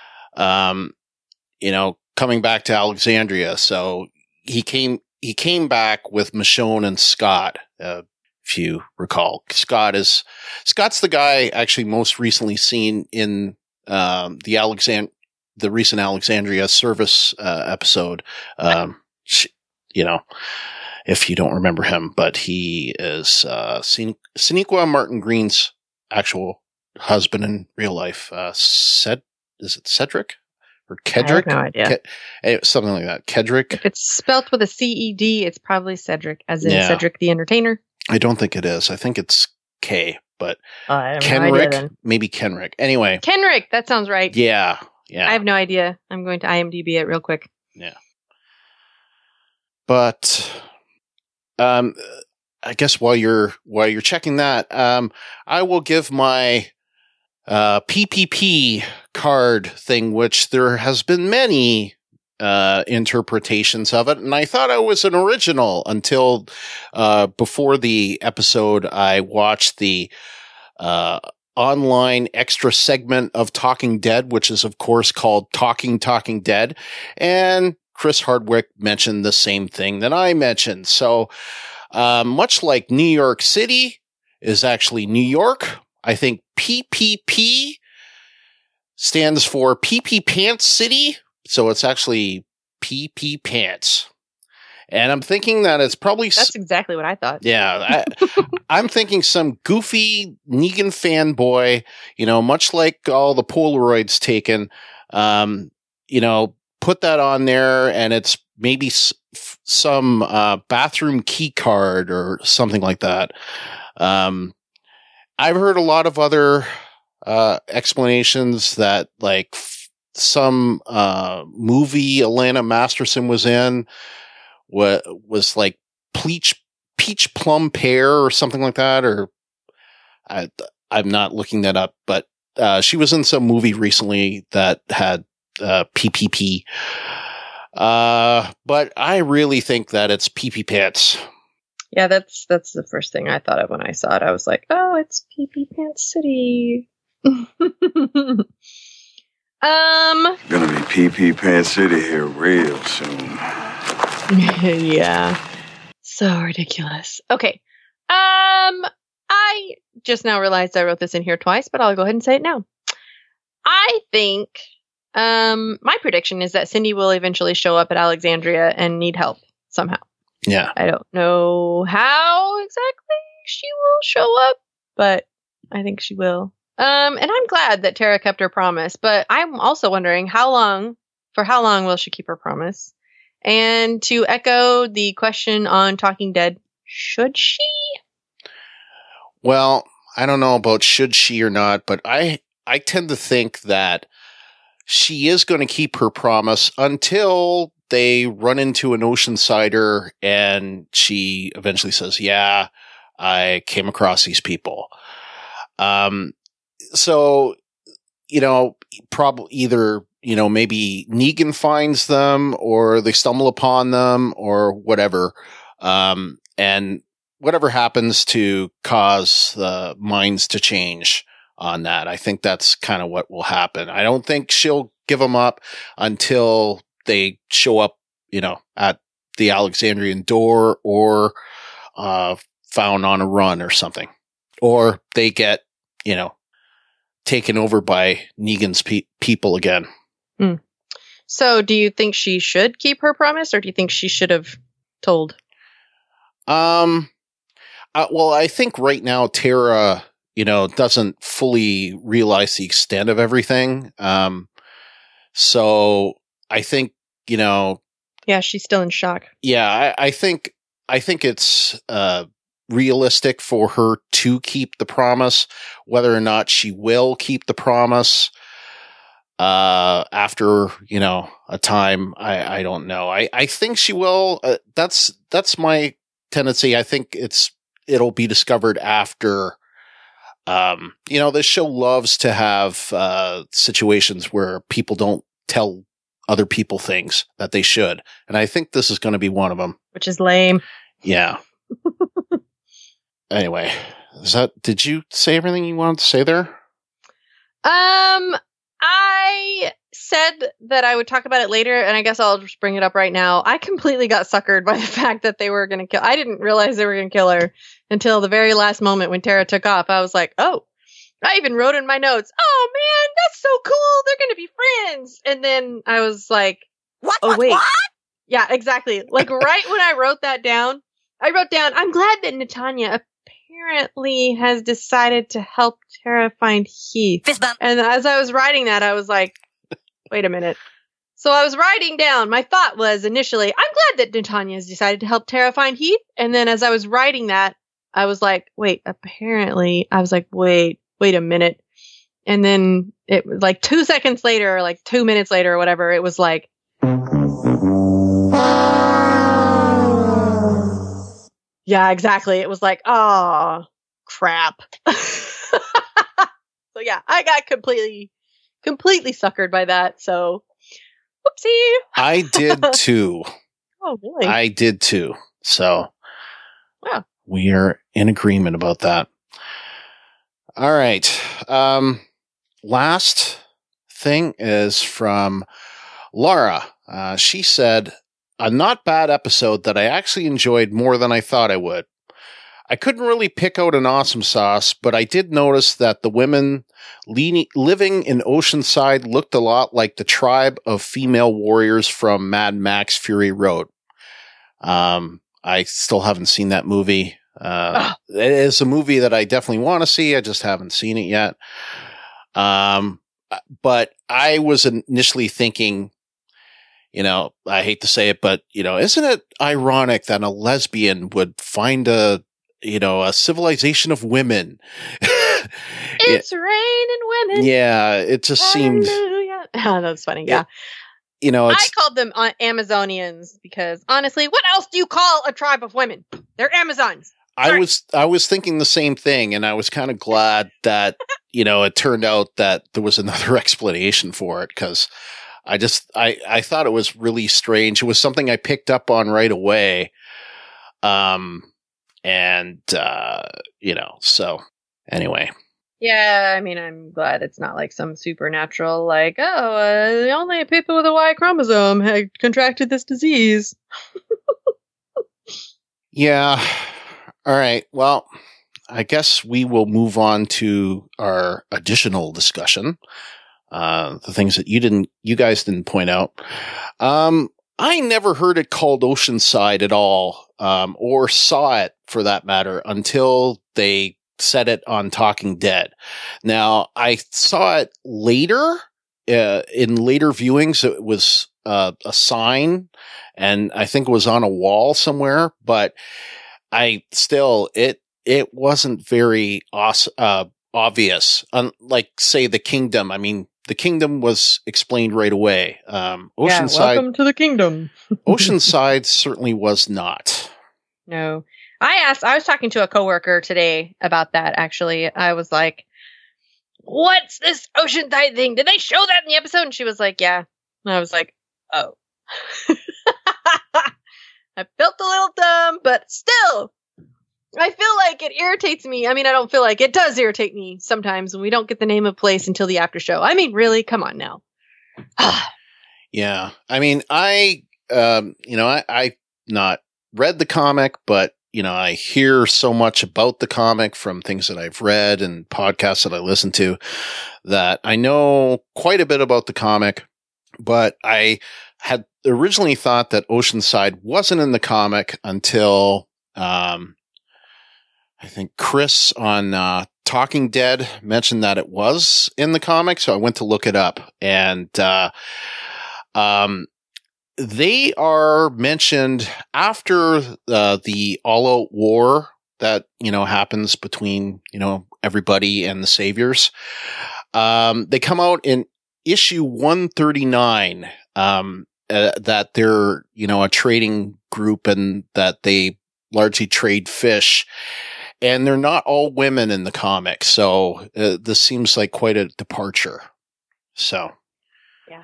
Coming back to Alexandria, so he came back with Michonne and Scott. If you recall, Scott's the guy actually most recently seen in the recent Alexandria service episode. If you don't remember him, but he is Sonequa Martin Green's actual husband in real life. Is it Cedric or Kedrick? I have no idea. Something like that. Kedrick. If it's spelt with a C-E-D, it's probably Cedric, as in Cedric the Entertainer. I don't think it is. I think it's K, but I have Kenrick, no idea then. maybe Kenrick. Anyway. Kenrick, that sounds right. Yeah. I have no idea. I'm going to IMDb it real quick. Yeah. But I guess while you're checking that, I will give my PPP card thing, which there has been many interpretations of it, and I thought I was an original until before the episode I watched the online extra segment of Talking Dead, which is of course called Talking Dead, and Chris Hardwick mentioned the same thing that I mentioned. So much like New York City is actually New York, I think PPP stands for PP Pants City. So it's actually PP Pants. And I'm thinking that it's probably... That's exactly what I thought. Yeah. I'm thinking some goofy Negan fanboy, much like all the Polaroids taken, put that on there, and it's maybe some bathroom key card or something like that. I've heard a lot of other explanations that, like, some movie Alana Masterson was in was like peach plum pear or something like that, or I'm not looking that up, but she was in some movie recently that had PPP. But I really think that it's PP Pants. Yeah, that's the first thing I thought of when I saw it. I was like, oh, it's PP Pants City. Gonna be PP Pants City here real soon. Yeah. So ridiculous. Okay. I just now realized I wrote this in here twice, but I'll go ahead and say it now. I think my prediction is that Cindy will eventually show up at Alexandria and need help somehow. Yeah. I don't know how exactly she will show up, but I think she will. And I'm glad that Tara kept her promise, but I'm also wondering for how long will she keep her promise? And to echo the question on Talking Dead, should she? Well, I don't know about should she or not, but I tend to think that she is going to keep her promise until they run into an Oceansider and she eventually says, yeah, I came across these people. So, probably either, maybe Negan finds them or they stumble upon them or whatever. And whatever happens to cause the minds to change on that. I think that's kind of what will happen. I don't think she'll give them up until they show up, at the Alexandrian door or, found on a run or something, or they get, taken over by Negan's people again. So do you think she should keep her promise, or do you think she should have told? Well, I think right now Tara, doesn't fully realize the extent of everything. So I think, yeah, she's still in shock. Yeah, I think it's realistic for her to keep the promise. Whether or not she will keep the promise after a time, I don't know. I think she will. That's my tendency. I think it'll be discovered after. This show loves to have situations where people don't tell other people things that they should. And I think this is going to be one of them. Which is lame. Yeah. Anyway, did you say everything you wanted to say there? I said that I would talk about it later, and I guess I'll just bring it up right now. I completely got suckered by the fact that they were going to kill. I didn't realize they were going to kill her until the very last moment when Tara took off. I was like, oh, I even wrote in my notes, oh man, that's so cool. They're going to be friends. And then I was like, What? Yeah, exactly. Like right when I wrote that down, I'm glad that Netanya apparently has decided to help Tara find Heath. Fist bump. And as I was writing that, I was like, wait a minute. So I was writing down, my thought was initially, I'm glad that Netanya has decided to help Tara find Heath. And then as I was writing that, I was like, wait a minute. And then it was like 2 seconds later, or like 2 minutes later or whatever, it was like, yeah, exactly. It was like, oh, crap. So yeah, I got completely suckered by that. So, whoopsie. I did too. Oh, really? I did too. So, wow. We are in agreement about that. All right. Last thing is from Laura. She said, a not bad episode that I actually enjoyed more than I thought I would. I couldn't really pick out an awesome sauce, but I did notice that the women living in Oceanside looked a lot like the tribe of female warriors from Mad Max Fury Road. I still haven't seen that movie. It is a movie that I definitely want to see. I just haven't seen it yet. But I was initially thinking, I hate to say it, but, isn't it ironic that a lesbian would find a civilization of women? It's raining women. Yeah, it just seemed. Oh, that's funny. Yeah. I called them Amazonians because honestly, what else do you call a tribe of women? They're Amazons. I was thinking the same thing, and I was kind of glad that, it turned out that there was another explanation for it, because I thought it was really strange. It was something I picked up on right away. So anyway. Yeah, I mean, I'm glad it's not like some supernatural, like, only people with a Y chromosome had contracted this disease. Yeah. All right. Well, I guess we will move on to our additional discussion. The things that you guys didn't point out. I never heard it called Oceanside at all, or saw it for that matter until they said it on Talking Dead. Now, I saw it later, in later viewings. It was a sign, and I think it was on a wall somewhere, but it wasn't very obvious. Unlike, say, The Kingdom. I mean, the kingdom was explained right away. Oceanside, welcome to the kingdom. Oceanside certainly was not. No. I was talking to a coworker today about that, actually. I was like, what's this Oceanside thing? Did they show that in the episode? And she was like, yeah. And I was like, oh. I felt a little dumb, but still, I feel like it irritates me. I mean, I don't feel like it does irritate me sometimes when we don't get the name of a place until the after show. I mean, really? Come on now. Yeah. I mean, I not read the comic, but I hear so much about the comic from things that I've read and podcasts that I listen to that I know quite a bit about the comic, but I had originally thought that Oceanside wasn't in the comic until, I think Chris on, Talking Dead mentioned that it was in the comic. So I went to look it up, and, they are mentioned after the all-out war that, happens between, everybody and the Saviors. They come out in issue 139, that they're, a trading group and that they largely trade fish. And they're not all women in the comic. So this seems like quite a departure. So. Yeah.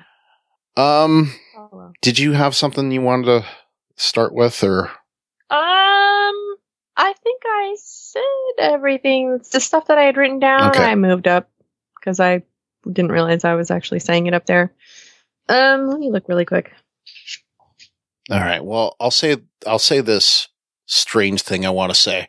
Did you have something you wanted to start with, or? I think I said everything. It's the stuff that I had written down. Okay. I moved up because I didn't realize I was actually saying it up there. Let me look really quick. All right. Well, I'll say this strange thing I want to say.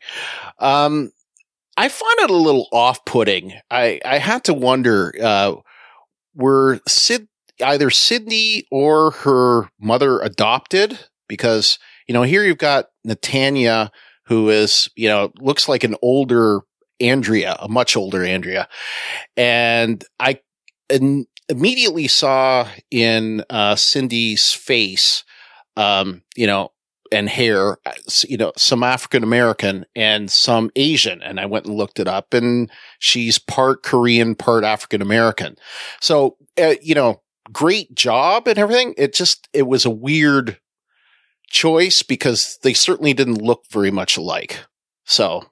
I find it a little off-putting. I had to wonder, were either Sydney or her mother adopted? Because, here you've got Netanya, who is, looks like an older Andrea, a much older Andrea. And I immediately saw in Cindy's face, and hair, some African American and some Asian. And I went and looked it up, and she's part Korean, part African American. So, great job and everything. It was a weird choice because they certainly didn't look very much alike. So,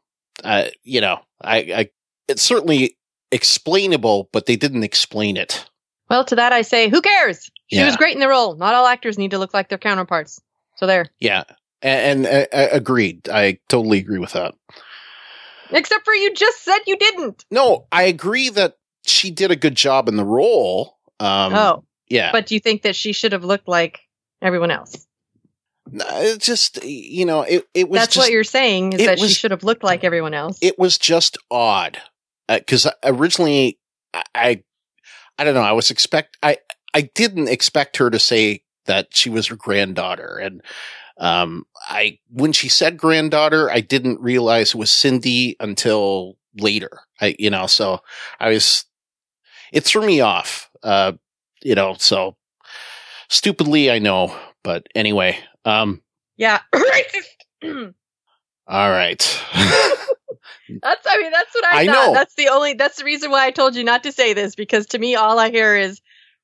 it's certainly explainable, but they didn't explain it. Well, to that I say, who cares? She was great in the role. Not all actors need to look like their counterparts. So there. Yeah. And agreed. I totally agree with that. Except for you just said you didn't. No, I agree that she did a good job in the role. Yeah. But do you think that she should have looked like everyone else? It's just, it was. That's what you're saying, is that she should have looked like everyone else. It was just odd. Because originally, I don't know, I didn't expect her to say that she was her granddaughter. And, when she said granddaughter, I didn't realize it was Cindy until later. So it threw me off, so stupidly, I know, but anyway, yeah. Racist. All right. That's what I thought. Know. That's the reason why I told you not to say this, because to me, all I hear is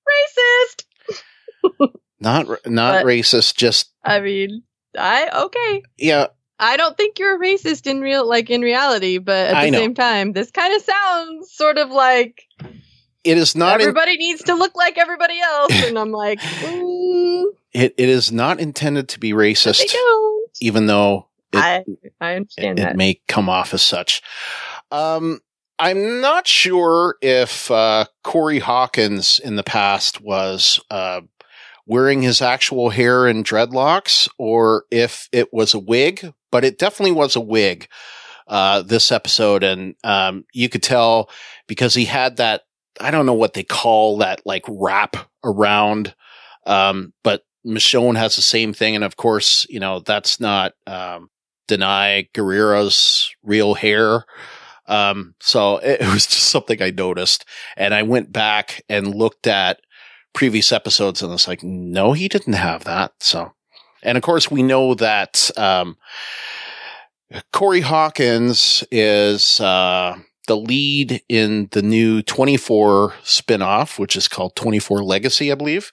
racist. Not racist, just. I mean, okay. Yeah. I don't think you're a racist in reality, but at the same time, this kind of sounds sort of like it is not. Everybody needs to look like everybody else, and I'm like, it is not intended to be racist, they don't. Even though I understand that it may come off as such. I'm not sure if Corey Hawkins in the past was wearing his actual hair in dreadlocks, or if it was a wig, but it definitely was a wig this episode. And you could tell because he had that, I don't know what they call that, like wrap around, but Michonne has the same thing. And of course, that's not Denai Guerrero's real hair. So it was just something I noticed. And I went back and looked at previous episodes, and it's like, no, he didn't have that. So, and of course we know that, Corey Hawkins is, the lead in the new 24 spinoff, which is called 24 Legacy, I believe.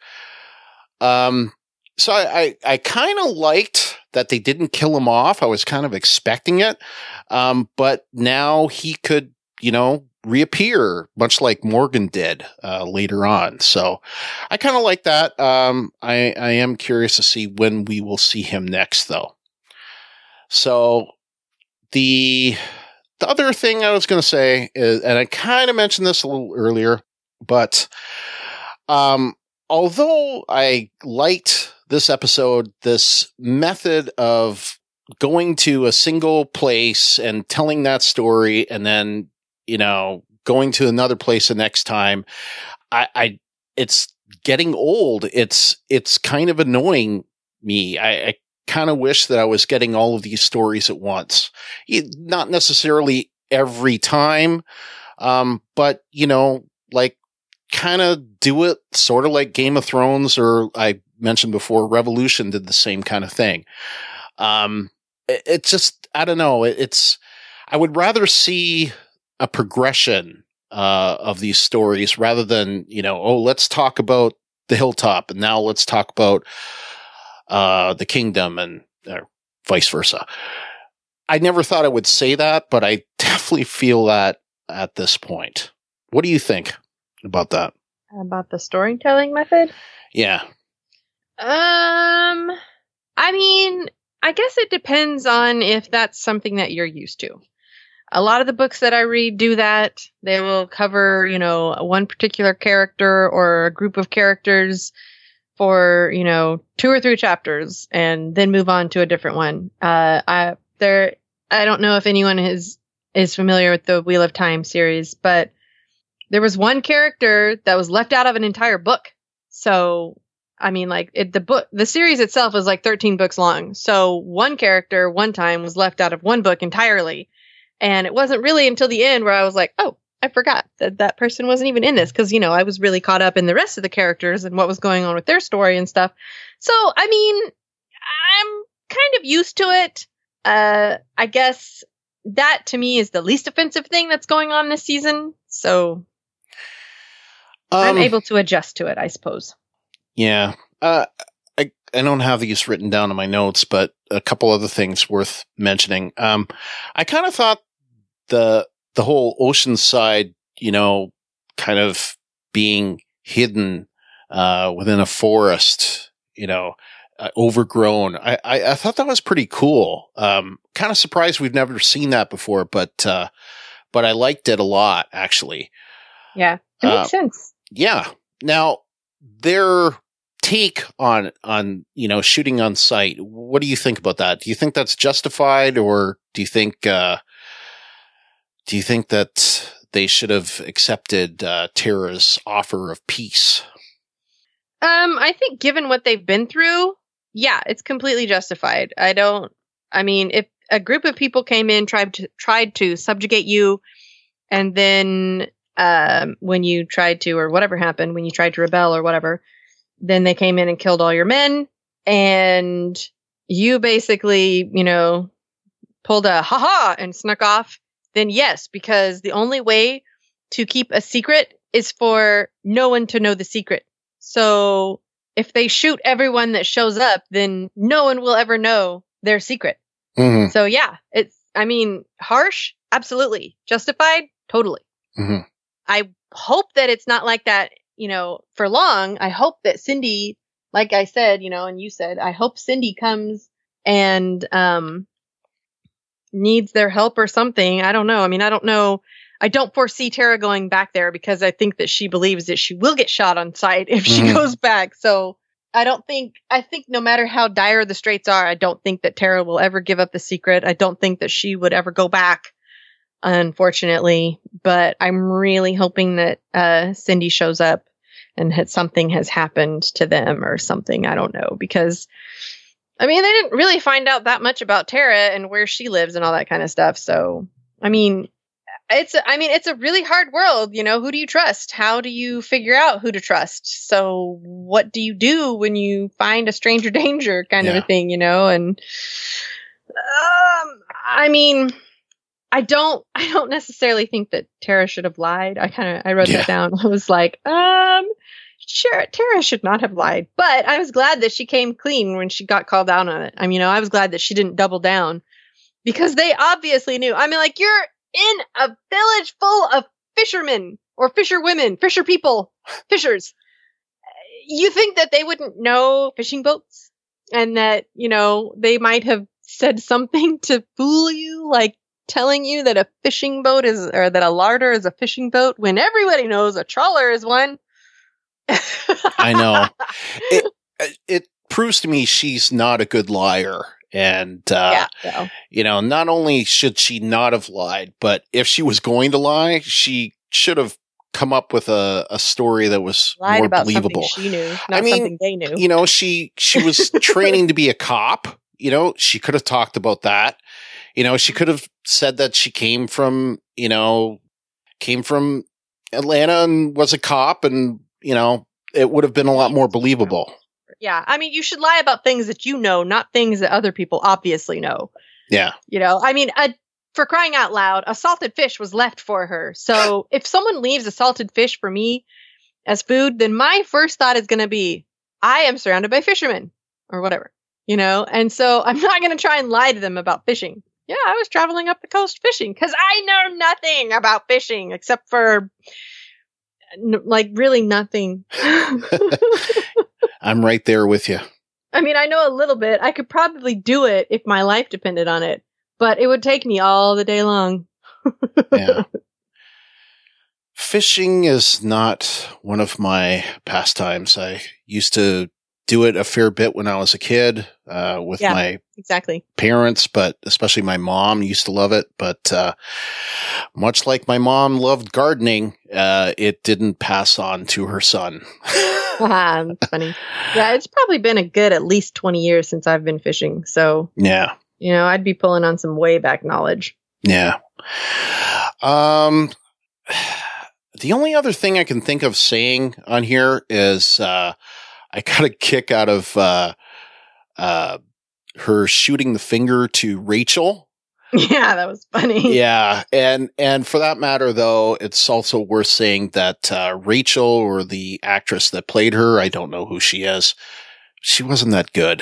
So I kind of liked that they didn't kill him off. I was kind of expecting it. But now he could, reappear, much like Morgan did later on. So I kind of like that. I am curious to see when we will see him next, though. So the other thing I was going to say is, and I kind of mentioned this a little earlier, but although I liked this episode, this method of going to a single place and telling that story and then, going to another place the next time, it's getting old. It's kind of annoying me. I kind of wish that I was getting all of these stories at once. Not necessarily every time, but, kind of do it sort of like Game of Thrones, or I mentioned before, Revolution did the same kind of thing. It's just, I don't know. I would rather see a progression of these stories rather than, let's talk about the hilltop and now let's talk about the kingdom and vice versa. I never thought I would say that, but I definitely feel that at this point. What do you think about that? About the storytelling method? Yeah. I mean, I guess it depends on if that's something that you're used to. A lot of the books that I read do that. They will cover, one particular character or a group of characters for, 2 or 3 chapters and then move on to a different one. I don't know if anyone is familiar with the Wheel of Time series, but there was one character that was left out of an entire book. So, I mean, the series itself is like 13 books long. So one character one time was left out of one book entirely. And it wasn't really until the end where I was like, oh, I forgot that person wasn't even in this. Cause, I was really caught up in the rest of the characters and what was going on with their story and stuff. So, I mean, I'm kind of used to it. I guess that to me is the least offensive thing that's going on this season. So I'm able to adjust to it, I suppose. Yeah. I don't have these written down in my notes, but a couple other things worth mentioning. I kind of thought the whole Oceanside, kind of being hidden within a forest, overgrown. I thought that was pretty cool. Kind of surprised we've never seen that before, but I liked it a lot, actually. Yeah, it makes sense. Yeah. Now, their take on shooting on site, what do you think about that? Do you think that's justified, or do you think that they should have accepted Tara's offer of peace? I think given what they've been through, yeah, it's completely justified. If a group of people came in, tried to subjugate you, and then when you tried to, or whatever happened, when you tried to rebel or whatever, then they came in and killed all your men, and you basically, pulled a ha-ha and snuck off, then yes, because the only way to keep a secret is for no one to know the secret. So if they shoot everyone that shows up, then no one will ever know their secret. Mm-hmm. So yeah, harsh, absolutely. Justified, totally. Mm-hmm. I hope that it's not like that, for long. I hope that Cindy, like I said, and you said, I hope Cindy comes and needs their help or something. I don't know. I don't know. I don't foresee Tara going back there because I think that she believes that she will get shot on sight if she goes back. So I think no matter how dire the straits are, I don't think that Tara will ever give up the secret. I don't think that she would ever go back, unfortunately. But I'm really hoping that Cindy shows up and something has happened to them or something. I don't know, because they didn't really find out that much about Tara and where she lives and all that kind of stuff. So, it's a really hard world. Who do you trust? How do you figure out who to trust? So what do you do when you find a stranger danger kind of a thing, And, I don't necessarily think that Tara should have lied. I wrote that down. I was like, sure, Tara should not have lied, but I was glad that she came clean when she got called out on it. I mean, I was glad that she didn't double down because they obviously knew. I mean, like, you're in a village full of fishermen or fisherwomen, fisher people, fishers. You think that they wouldn't know fishing boats and that, they might have said something to fool you, like telling you that a fishing boat or that a larder is a fishing boat when everybody knows a trawler is one. I know. It proves to me she's not a good liar. And, not only should she not have lied, but if she was going to lie, she should have come up with a story that was lied more about believable. Something she knew, not something they knew. She was training to be a cop. She could have talked about that. She could have said that she came from Atlanta and was a cop, and, it would have been a lot more believable. Yeah. I mean, you should lie about things that you know, not things that other people obviously know. Yeah. For crying out loud, a salted fish was left for her. So if someone leaves a salted fish for me as food, then my first thought is going to be, I am surrounded by fishermen or whatever, and so I'm not going to try and lie to them about fishing. Yeah, I was traveling up the coast fishing because I know nothing about fishing except for really nothing. I'm right there with you. I mean, I know a little bit. I could probably do it if my life depended on it, but it would take me all the day long. Yeah. Fishing is not one of my pastimes. I used to do it a fair bit when I was a kid with my parents, but especially my mom used to love it. But much like my mom loved gardening, it didn't pass on to her son. That's funny. Yeah, it's probably been a good at least 20 years since I've been fishing. So, yeah, I'd be pulling on some way back knowledge. Yeah. The only other thing I can think of saying on here is I got a kick out of her shooting the finger to Rachel. Yeah, that was funny. Yeah, and for that matter, though, it's also worth saying that Rachel, or the actress that played her, I don't know who she is, she wasn't that good.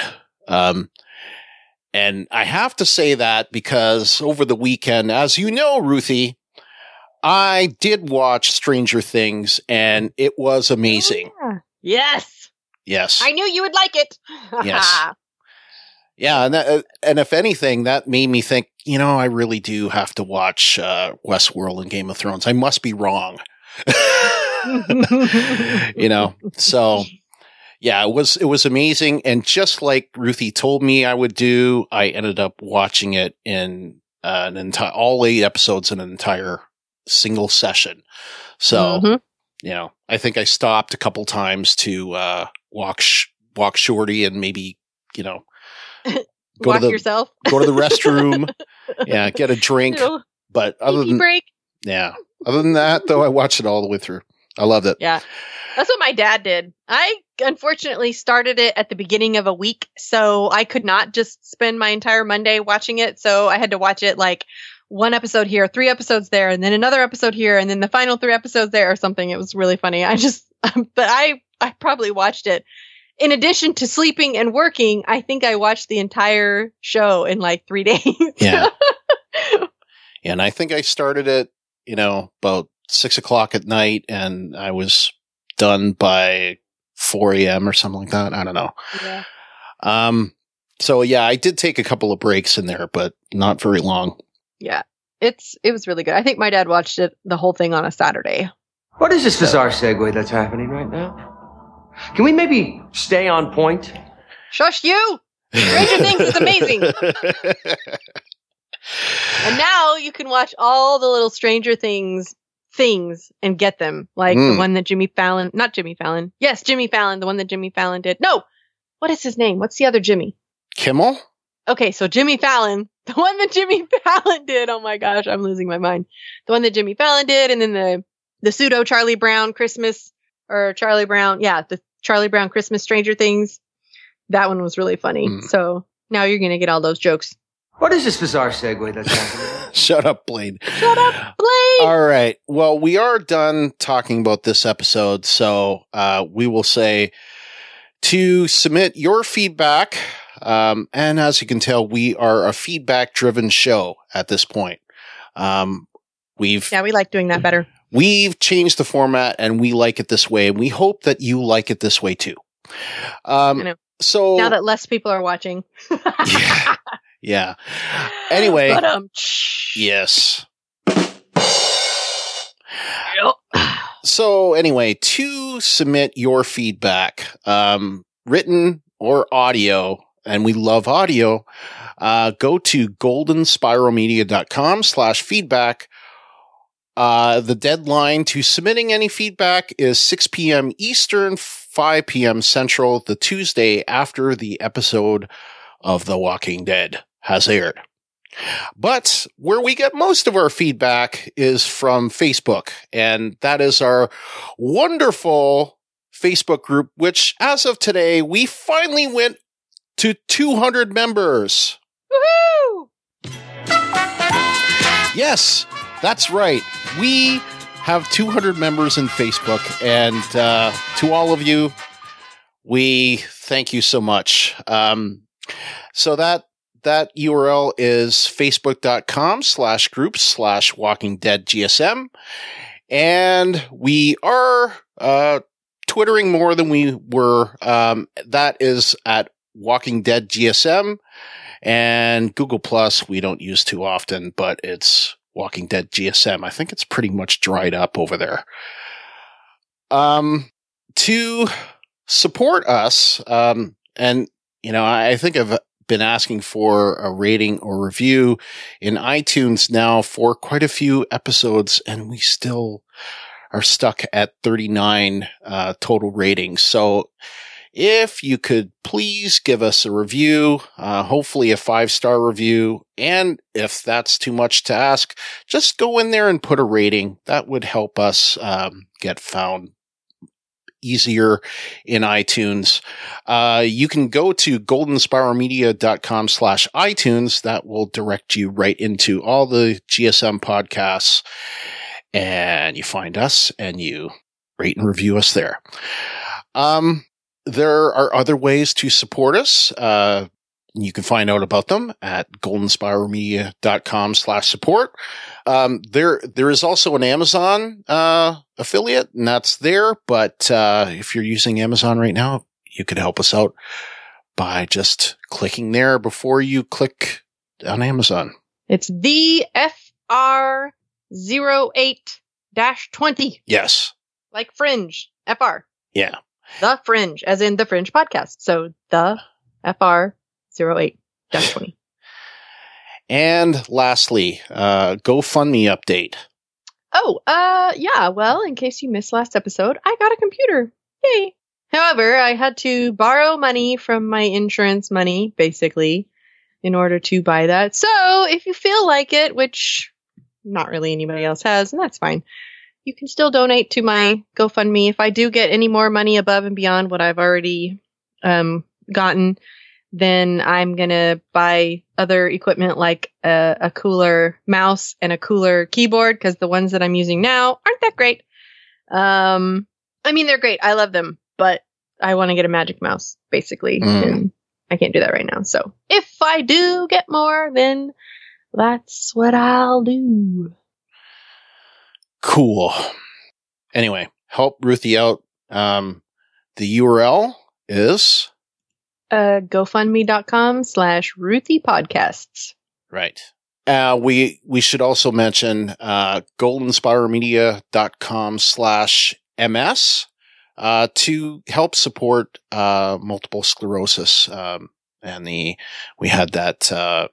And I have to say that because over the weekend, as you know, Ruthie, I did watch Stranger Things, and it was amazing. Oh, yeah. Yes. I knew you would like it. Yes. Yeah, and if anything, that made me think, I really do have to watch Westworld and Game of Thrones. I must be wrong. So yeah, it was amazing. And just like Ruthie told me I would do, I ended up watching it in all 8 episodes in an entire single session. So, I think I stopped a couple times to walk Shorty and maybe, go to yourself. Go to the restroom. Yeah, get a drink. But other than that, though, I watched it all the way through. I loved it. Yeah. That's what my dad did. I unfortunately started it at the beginning of a week, so I could not just spend my entire Monday watching it. So I had to watch it like 1 episode here, 3 episodes there, and then another episode here, and then the final 3 episodes there or something. It was really funny. But I probably watched it. In addition to sleeping and working, I think I watched the entire show in like 3 days. Yeah. And I think I started it, about 6 o'clock at night, and I was done by 4 a.m. or something like that. I don't know. Yeah. So yeah, I did take a couple of breaks in there, but not very long. Yeah. It was really good. I think my dad watched the whole thing on a Saturday. What is this bizarre segue that's happening right now? Can we maybe stay on point? Shush you! Stranger Things is amazing. And now you can watch all the little Stranger Things and get them. Like the one that Jimmy Fallon. Yes, Jimmy Fallon. The one that Jimmy Fallon did. No! What is his name? What's the other Jimmy? Kimmel? Okay, so Jimmy Fallon. The one that Jimmy Fallon did. Oh my gosh, I'm losing my mind. The one that Jimmy Fallon did, and then the pseudo Charlie Brown Christmas. Or Charlie Brown, the Charlie Brown Christmas Stranger Things. That one was really funny. So now you're going to get all those jokes. What is this bizarre segue that's happening? Shut up, Blade. Shut up, Blade! All right. Well, we are done talking about this episode, so we will say to submit your feedback. And as you can tell, we are a feedback-driven show at this point. We like doing that better. We've changed the format, and we like it this way, and we hope that you like it this way too. I know. So now that less people are watching. Yeah. Anyway. But, yes. So anyway, to submit your feedback, written or audio, and we love audio, go to goldenspiralmedia.com/feedback. The deadline to submitting any feedback is 6 p.m. Eastern, 5 p.m. Central, the Tuesday after the episode of The Walking Dead has aired. But where we get most of our feedback is from Facebook, and that is our wonderful Facebook group, which as of today, we finally went to 200 members. Woohoo! Yes, that's right. We have 200 members in Facebook, and to all of you, we thank you so much. So that URL is facebook.com/groups/WalkingDeadGSM. And we are Twittering more than we were. That is at Walking Dead GSM. And Google Plus we don't use too often, but it's Walking Dead GSM. I think it's pretty much dried up over there. To support us, and I think I've been asking for a rating or review in iTunes now for quite a few episodes, and we still are stuck at 39 total ratings. So if you could please give us a review, hopefully a 5-star review, and if that's too much to ask, just go in there and put a rating. That would help us get found easier in iTunes. You can go to goldenspiralmedia.com/iTunes. That will direct you right into all the GSM podcasts, and you find us and you rate and review us there. There are other ways to support us. You can find out about them at goldenspiralmedia.com/support. There is also an Amazon affiliate, and that's there. But if you're using Amazon right now, you could help us out by just clicking there before you click on Amazon. It's the FR08-20. Yes. Like Fringe. FR. Yeah. The Fringe, as in the Fringe podcast. So the FR08-20. And lastly, GoFundMe update. Oh, yeah. Well, in case you missed last episode, I got a computer. Yay. However, I had to borrow money from my insurance money, basically, in order to buy that. So if you feel like it, which not really anybody else has, and that's fine, you can still donate to my GoFundMe. If I do get any more money above and beyond what I've already gotten, then I'm going to buy other equipment like a cooler mouse and a cooler keyboard, because the ones that I'm using now aren't that great. I mean, they're great. I love them, but I want to get a Magic Mouse, basically. And I can't do that right now. So if I do get more, then that's what I'll do. Cool. Anyway, help Ruthie out. The URL is GoFundMe.com/Ruthie Podcasts. right. We should also mention goldenspiralmedia.com/MS to help support multiple sclerosis. And we had that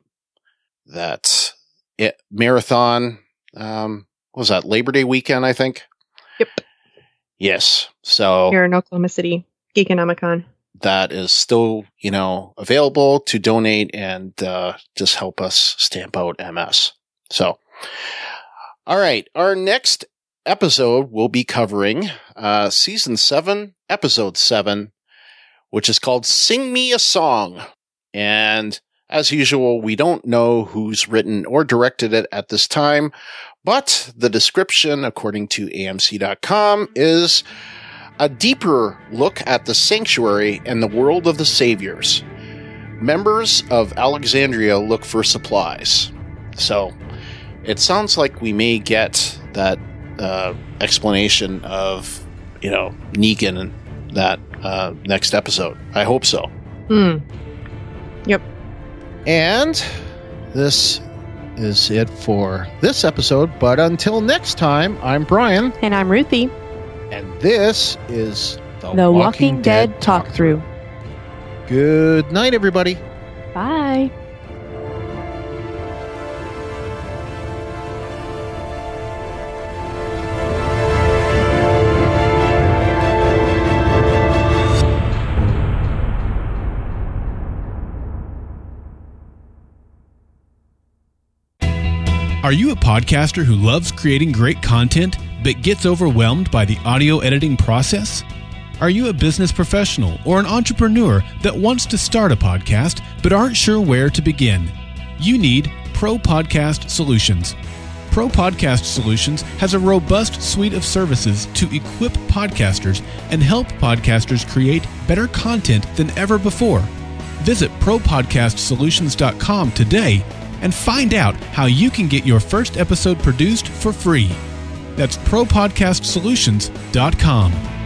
marathon. What was that, Labor Day weekend, I think? Yep. Yes. So here in Oklahoma City, Geekonomicon. That is still, available to donate and just help us stamp out MS. So, all right. Our next episode will be covering Season 7, Episode 7, which is called Sing Me a Song. And As usual, we don't know who's written or directed it at this time, but the description, according to AMC.com, is a deeper look at the sanctuary and the world of the saviors. Members of Alexandria look for supplies. So, it sounds like we may get that explanation of, Negan in that next episode. I hope so. Yep. And this is it for this episode. But until next time, I'm Brian. And I'm Ruthie. And this is The Walking Dead Talk Through. Good night, everybody. Bye. Are you a podcaster who loves creating great content but gets overwhelmed by the audio editing process? Are you a business professional or an entrepreneur that wants to start a podcast but aren't sure where to begin? You need Pro Podcast Solutions. Pro Podcast Solutions has a robust suite of services to equip podcasters and help podcasters create better content than ever before. Visit ProPodcastSolutions.com today and find out how you can get your first episode produced for free. That's ProPodcastSolutions.com.